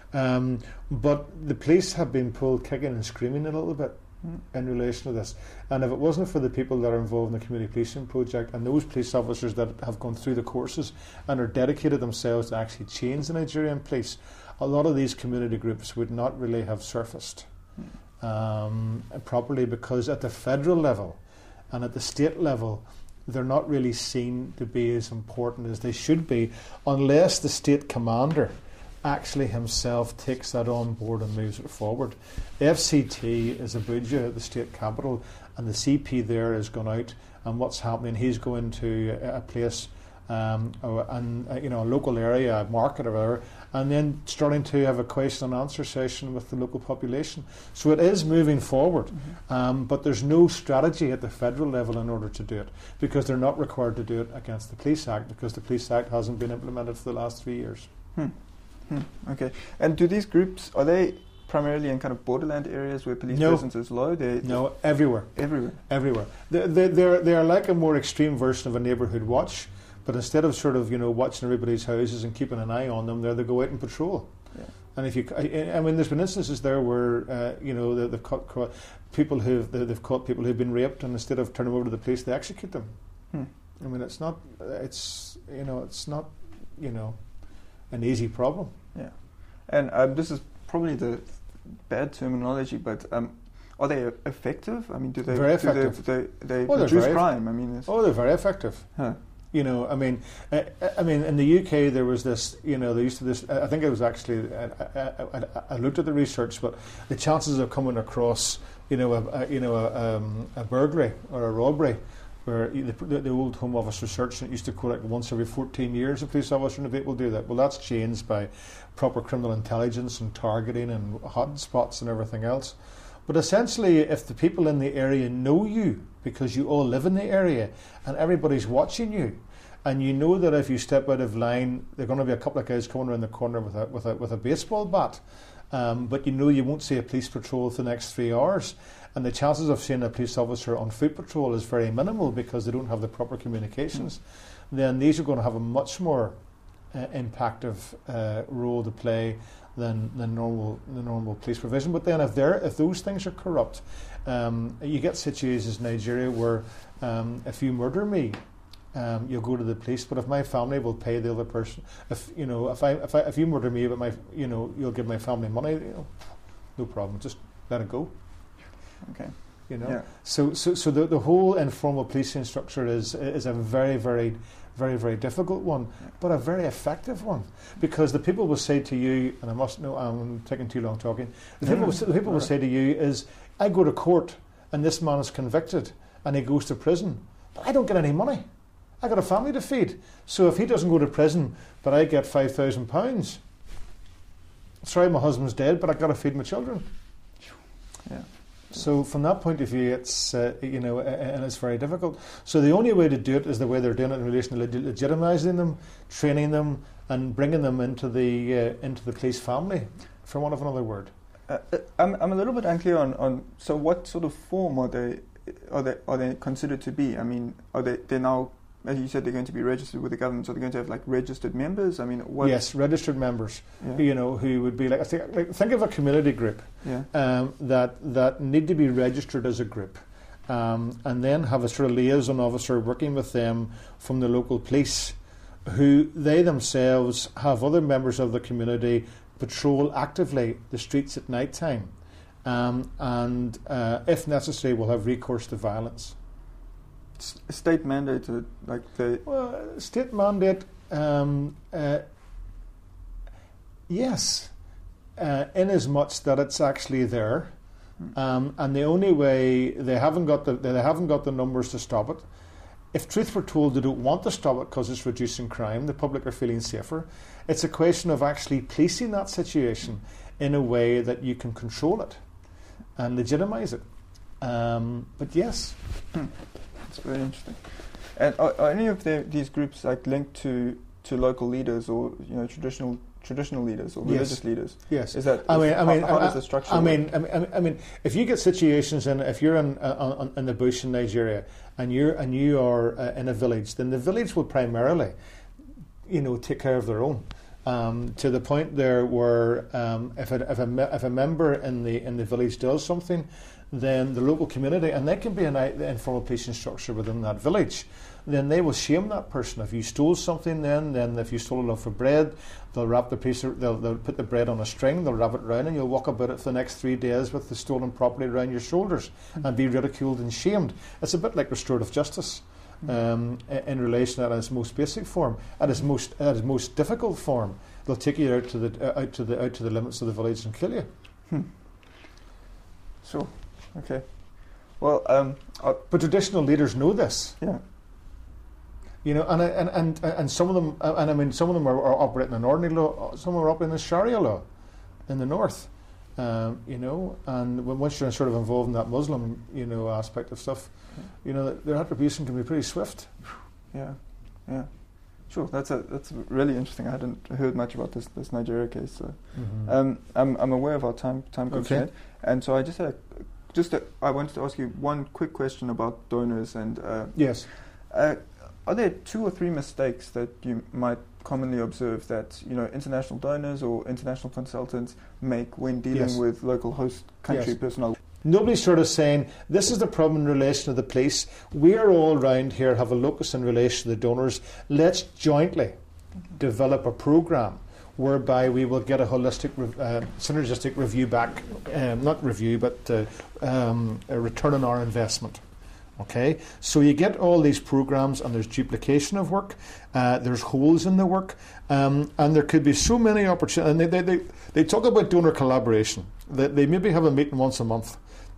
Um, but the police have been pulled kicking and screaming a little bit mm. in relation to this. And if it wasn't for the people that are involved in the community policing project and those police officers that have gone through the courses and are dedicated themselves to actually change the Nigerian police, a lot of these community groups would not really have surfaced mm. um, properly, because at the federal level and at the state level they're not really seen to be as important as they should be, unless the state commander actually himself takes that on board and moves it forward. The F C T is Abuja at the state capital, and the C P there has gone out, and what's happening, he's going to a, a place um, and uh, you know, a local area, a market or whatever, and then starting to have a question and answer session with the local population. So it is moving forward, mm-hmm. um, but there's no strategy at the federal level in order to do it, because they're not required to do it against the Police Act, because the Police Act hasn't been implemented for the last three years. Hmm. Hmm. Okay. And do these groups, are they primarily in kind of borderland areas where police no. presence is low? They, no, everywhere. Everywhere? Everywhere. They, they, they're, they are like a more extreme version of a neighbourhood watch, but instead of sort of, you know, watching everybody's houses and keeping an eye on them, there they go out and patrol. Yeah. And if you, I, I mean, there's been instances there where, uh, you know, they, they've caught, caught people who've, they've caught people who've been raped, and instead of turning them over to the police, they execute them. Hmm. I mean, it's not, it's, you know, it's not, you know, an easy problem. Yeah. And um, this is probably the bad terminology, but um, are they effective? I mean, do they very do effective. they, they, they oh, reduce very crime? I mean, oh, they're very effective. Huh. You know, I mean, uh, I mean, in the U K there was this. You know, they used to this. I think it was actually. I, I, I, I looked at the research, but the chances of coming across, you know, a, a you know a, um, a burglary or a robbery, where the, the, the old Home Office research used to quote like once every fourteen years a police officer and will do that. Well, that's changed by proper criminal intelligence and targeting and hot spots and everything else. But essentially, if the people in the area know you, because you all live in the area and everybody's watching you, and you know that if you step out of line, there are going to be a couple of guys coming around the corner with a with a with a baseball bat, um, but you know you won't see a police patrol for the next three hours. And the chances of seeing a police officer on foot patrol is very minimal because they don't have the proper communications. Mm. Then these are going to have a much more uh, impactful uh, role to play than the normal the normal police provision. But then if there if those things are corrupt, um, you get situations in Nigeria where um, if you murder me, um, you'll go to the police. But if my family will pay the other person, if you know if I if I, if you murder me, but my you know you'll give my family money, you know, no problem. Just let it go. Okay. You know, yeah. so so so the the whole informal policing structure is is a very very very very difficult one, yeah. but a very effective one, because the people will say to you, and I must know I'm taking too long talking. The people, will, the people will say to you is, I go to court and this man is convicted and he goes to prison, but I don't get any money. I got a family to feed. So if he doesn't go to prison, but I get five thousand pounds, sorry, my husband's dead, but I got to feed my children. Yeah. So from that point of view, it's uh, you know, uh, and it's very difficult. So the only way to do it is the way they're doing it in relation to leg- legitimising them, training them, and bringing them into the uh, into the police family, for want of another word. Uh, I'm I'm a little bit unclear on, on so what sort of form are they are they are they considered to be? I mean, are they they now, as you said, they're going to be registered with the government, so they're going to have like registered members? I mean, what? Yes, registered members. Yeah. You know, who would be like, I think, like think of a community group yeah. um, that that need to be registered as a group, um, and then have a sort of liaison officer working with them from the local police, who they themselves have other members of the community patrol actively the streets at night time, um, and uh, if necessary, will have recourse to violence. State mandated, like the well, state mandate. Um, uh, yes, uh, in as much that it's actually there, um, and the only way they haven't got the they haven't got the numbers to stop it. If truth were told, they don't want to stop it because it's reducing crime. The public are feeling safer. It's a question of actually policing that situation in a way that you can control it. and legitimise it. Um, but yes. Hmm. That's very interesting. And are, are any of the, these groups like linked to, to local leaders or you know traditional traditional leaders or religious yes. leaders? Yes. Is that? I is, mean, I mean, how, how I, does the structure? I work? mean, I mean, I mean, if you get situations in, if you're in uh, in the bush in Nigeria and you're and you are uh, in a village, then the village will primarily, you know, take care of their own. Um, to the point there where um, if a, if a me- if a member in the in the village does something, then the local community, and they can be an uh, informal policing structure within that village, then they will shame that person. If you stole something, then then if you stole a loaf of bread, they'll wrap the piece of, they'll they'll put the bread on a string, they'll wrap it round, and you'll walk about it for the next three days with the stolen property around your shoulders mm-hmm. and be ridiculed and shamed. It's a bit like restorative justice. Um, in, in relation at its most basic form, at its most at its most difficult form, they'll take you out to the uh, out to the out to the limits of the village and kill you. Hmm. Sure. Okay. Well, um, but traditional leaders know this. Yeah. You know, and and and and some of them, and I mean, some of them are, are operating in ordinary law. Some are operating in Sharia law, in the north. Um, you know, and when once you're sort of involved in that Muslim, you know, aspect of stuff, you know, their attribution can be pretty swift. Yeah, yeah, sure. That's a that's really interesting. I hadn't heard much about this this Nigeria case. So, mm-hmm. um, I'm I'm aware of our time time constraint, okay. and so I just had a, just a, I wanted to ask you one quick question about donors and uh, yes. Uh, are there two or three mistakes that you might commonly observe that you know international donors or international consultants make when dealing yes. with local host country yes. personnel? Nobody's sort of saying, this is the problem in relation to the police. We are all around here, have a locus in relation to the donors. Let's jointly mm-hmm. develop a programme whereby we will get a holistic, uh, synergistic review back, um, not review, but uh, um, a return on our investment. Okay, so you get all these programs, and there's duplication of work, uh, there's holes in the work, um, and there could be so many opportunities. And they, they, they, they talk about donor collaboration. They, they maybe have a meeting once a month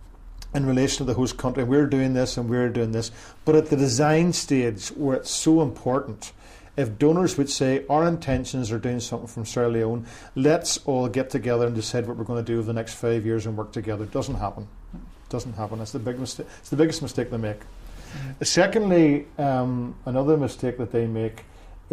in relation to the host country. We're doing this and we're doing this. But at the design stage, where it's so important, if donors would say, our intentions are doing something from Sierra Leone, let's all get together and decide what we're going to do over the next five years and work together. It doesn't happen. Doesn't happen. It's the big mistake. It's the biggest mistake they make. Mm-hmm. Secondly, um, another mistake that they make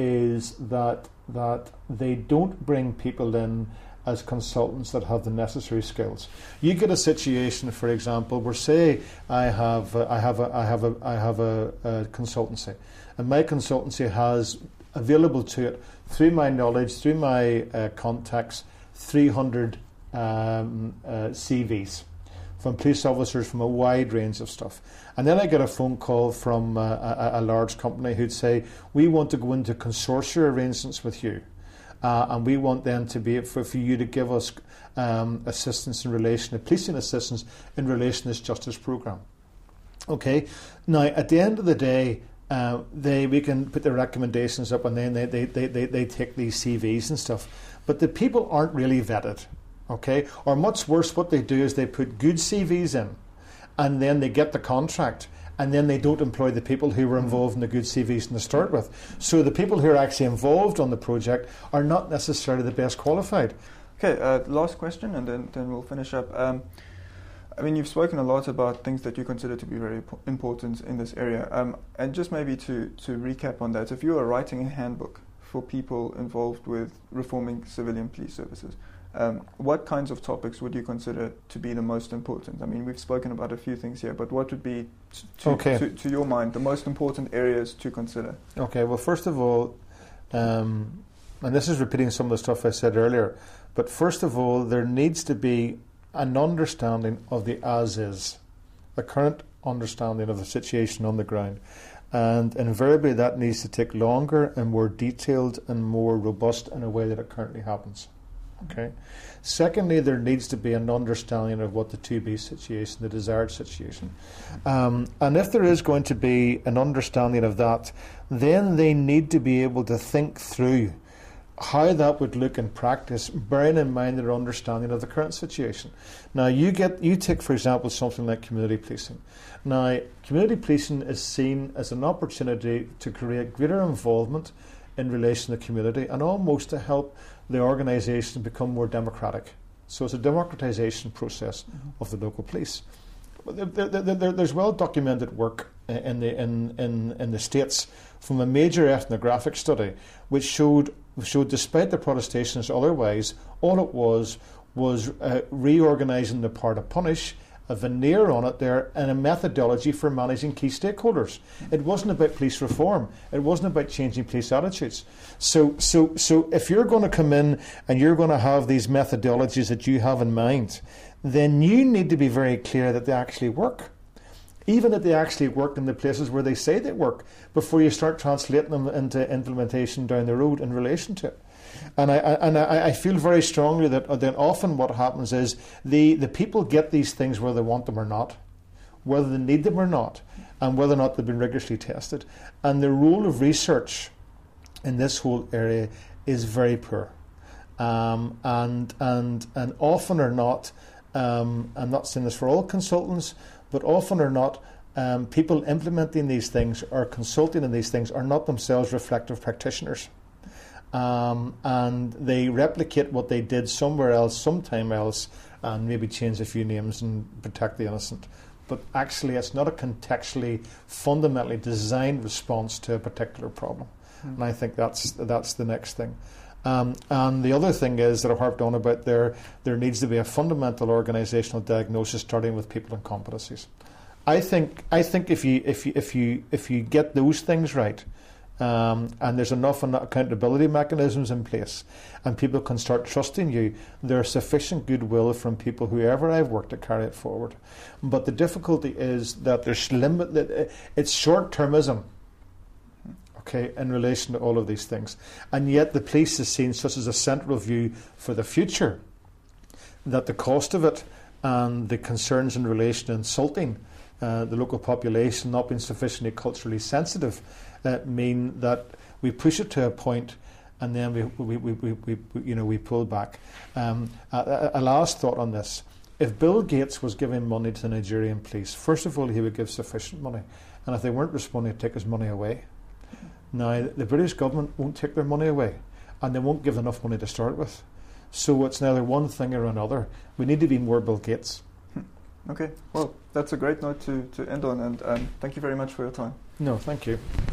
is that that they don't bring people in as consultants that have the necessary skills. You get a situation, for example, where say I have uh, I have a I have a I have a, a consultancy, and my consultancy has available to it, through my knowledge, through my uh, contacts, three hundred um, uh, C Vs. From police officers from a wide range of stuff. And then I get a phone call from uh, a, a large company who'd say, we want to go into consortia arrangements with you. Uh, and we want them to be, for, for you to give us um, assistance in relation to policing assistance in relation to this justice programme. Okay, now at the end of the day, uh, they we can put the recommendations up and then they, they, they, they, they take these C Vs and stuff. But the people aren't really vetted. Okay, or much worse, what they do is they put good C Vs in, and then they get the contract, and then they don't employ the people who were involved in the good C Vs to start with. So the people who are actually involved on the project are not necessarily the best qualified. Okay, uh, last question, and then, then we'll finish up. Um, I mean, you've spoken a lot about things that you consider to be very important in this area, um, and just maybe to, to recap on that, if you are writing a handbook for people involved with reforming civilian police services, Um, what kinds of topics would you consider to be the most important? I mean, we've spoken about a few things here, but what would be, t- to, okay. to, to your mind, the most important areas to consider? Okay, well, first of all, um, and this is repeating some of the stuff I said earlier, but first of all, there needs to be an understanding of the as-is, the current understanding of the situation on the ground. And invariably that needs to take longer and more detailed and more robust in a way that it currently happens. Okay. Secondly, there needs to be an understanding of what the to-be situation, the desired situation. Um, and if there is going to be an understanding of that, then they need to be able to think through how that would look in practice, bearing in mind their understanding of the current situation. Now, you get you take, for example, something like community policing. Now, community policing is seen as an opportunity to create greater involvement in relation to the community and almost to help the organisation become more democratic. So it's a democratisation process mm-hmm. of the local police. There, there, there, there's well documented work in the in, in, in the States from a major ethnographic study which showed showed despite the protestations otherwise, all it was was uh, reorganising the power to punish, a veneer on it there, and a methodology for managing key stakeholders. It wasn't about police reform. It wasn't about changing police attitudes. So, so, so if you're going to come in and you're going to have these methodologies that you have in mind, then you need to be very clear that they actually work. Even that they actually work in the places where they say they work, before you start translating them into implementation down the road in relation to it. And I, and I, I feel very strongly that, that often what happens is the, the people get these things whether they want them or not, whether they need them or not, and whether or not they've been rigorously tested. And the role of research in this whole area is very poor. Um, and, and, and often or not, um, I'm not saying this for all consultants, but often or not, um, people implementing these things or consulting in these things are not themselves reflective practitioners. Um, and they replicate what they did somewhere else, sometime else, and maybe change a few names and protect the innocent. But actually, it's not a contextually, fundamentally designed response to a particular problem. Mm. And I think that's that's the next thing. Um, and the other thing is that I harped on about there, there needs to be a fundamental organisational diagnosis starting with people and competencies. I think I think if you if you if you if you get those things right, Um, and there's enough accountability mechanisms in place, and people can start trusting you, there's sufficient goodwill from people, whoever I've worked, to carry it forward. But the difficulty is that there's limit. That it's short-termism, okay, in relation to all of these things, and yet the police is seen such as a central view for the future that the cost of it and the concerns in relation to insulting uh, the local population, not being sufficiently culturally sensitive, Uh, mean that we push it to a point, and then we, we, we, we, we you know, we pull back. Um, a, a last thought on this: if Bill Gates was giving money to the Nigerian police, first of all, he would give sufficient money, and if they weren't responding, he'd take his money away. Now, the British government won't take their money away, and they won't give enough money to start with. So it's neither one thing or another. We need to be more Bill Gates. Okay, well, that's a great note to, to end on, and um, thank you very much for your time. No, thank you.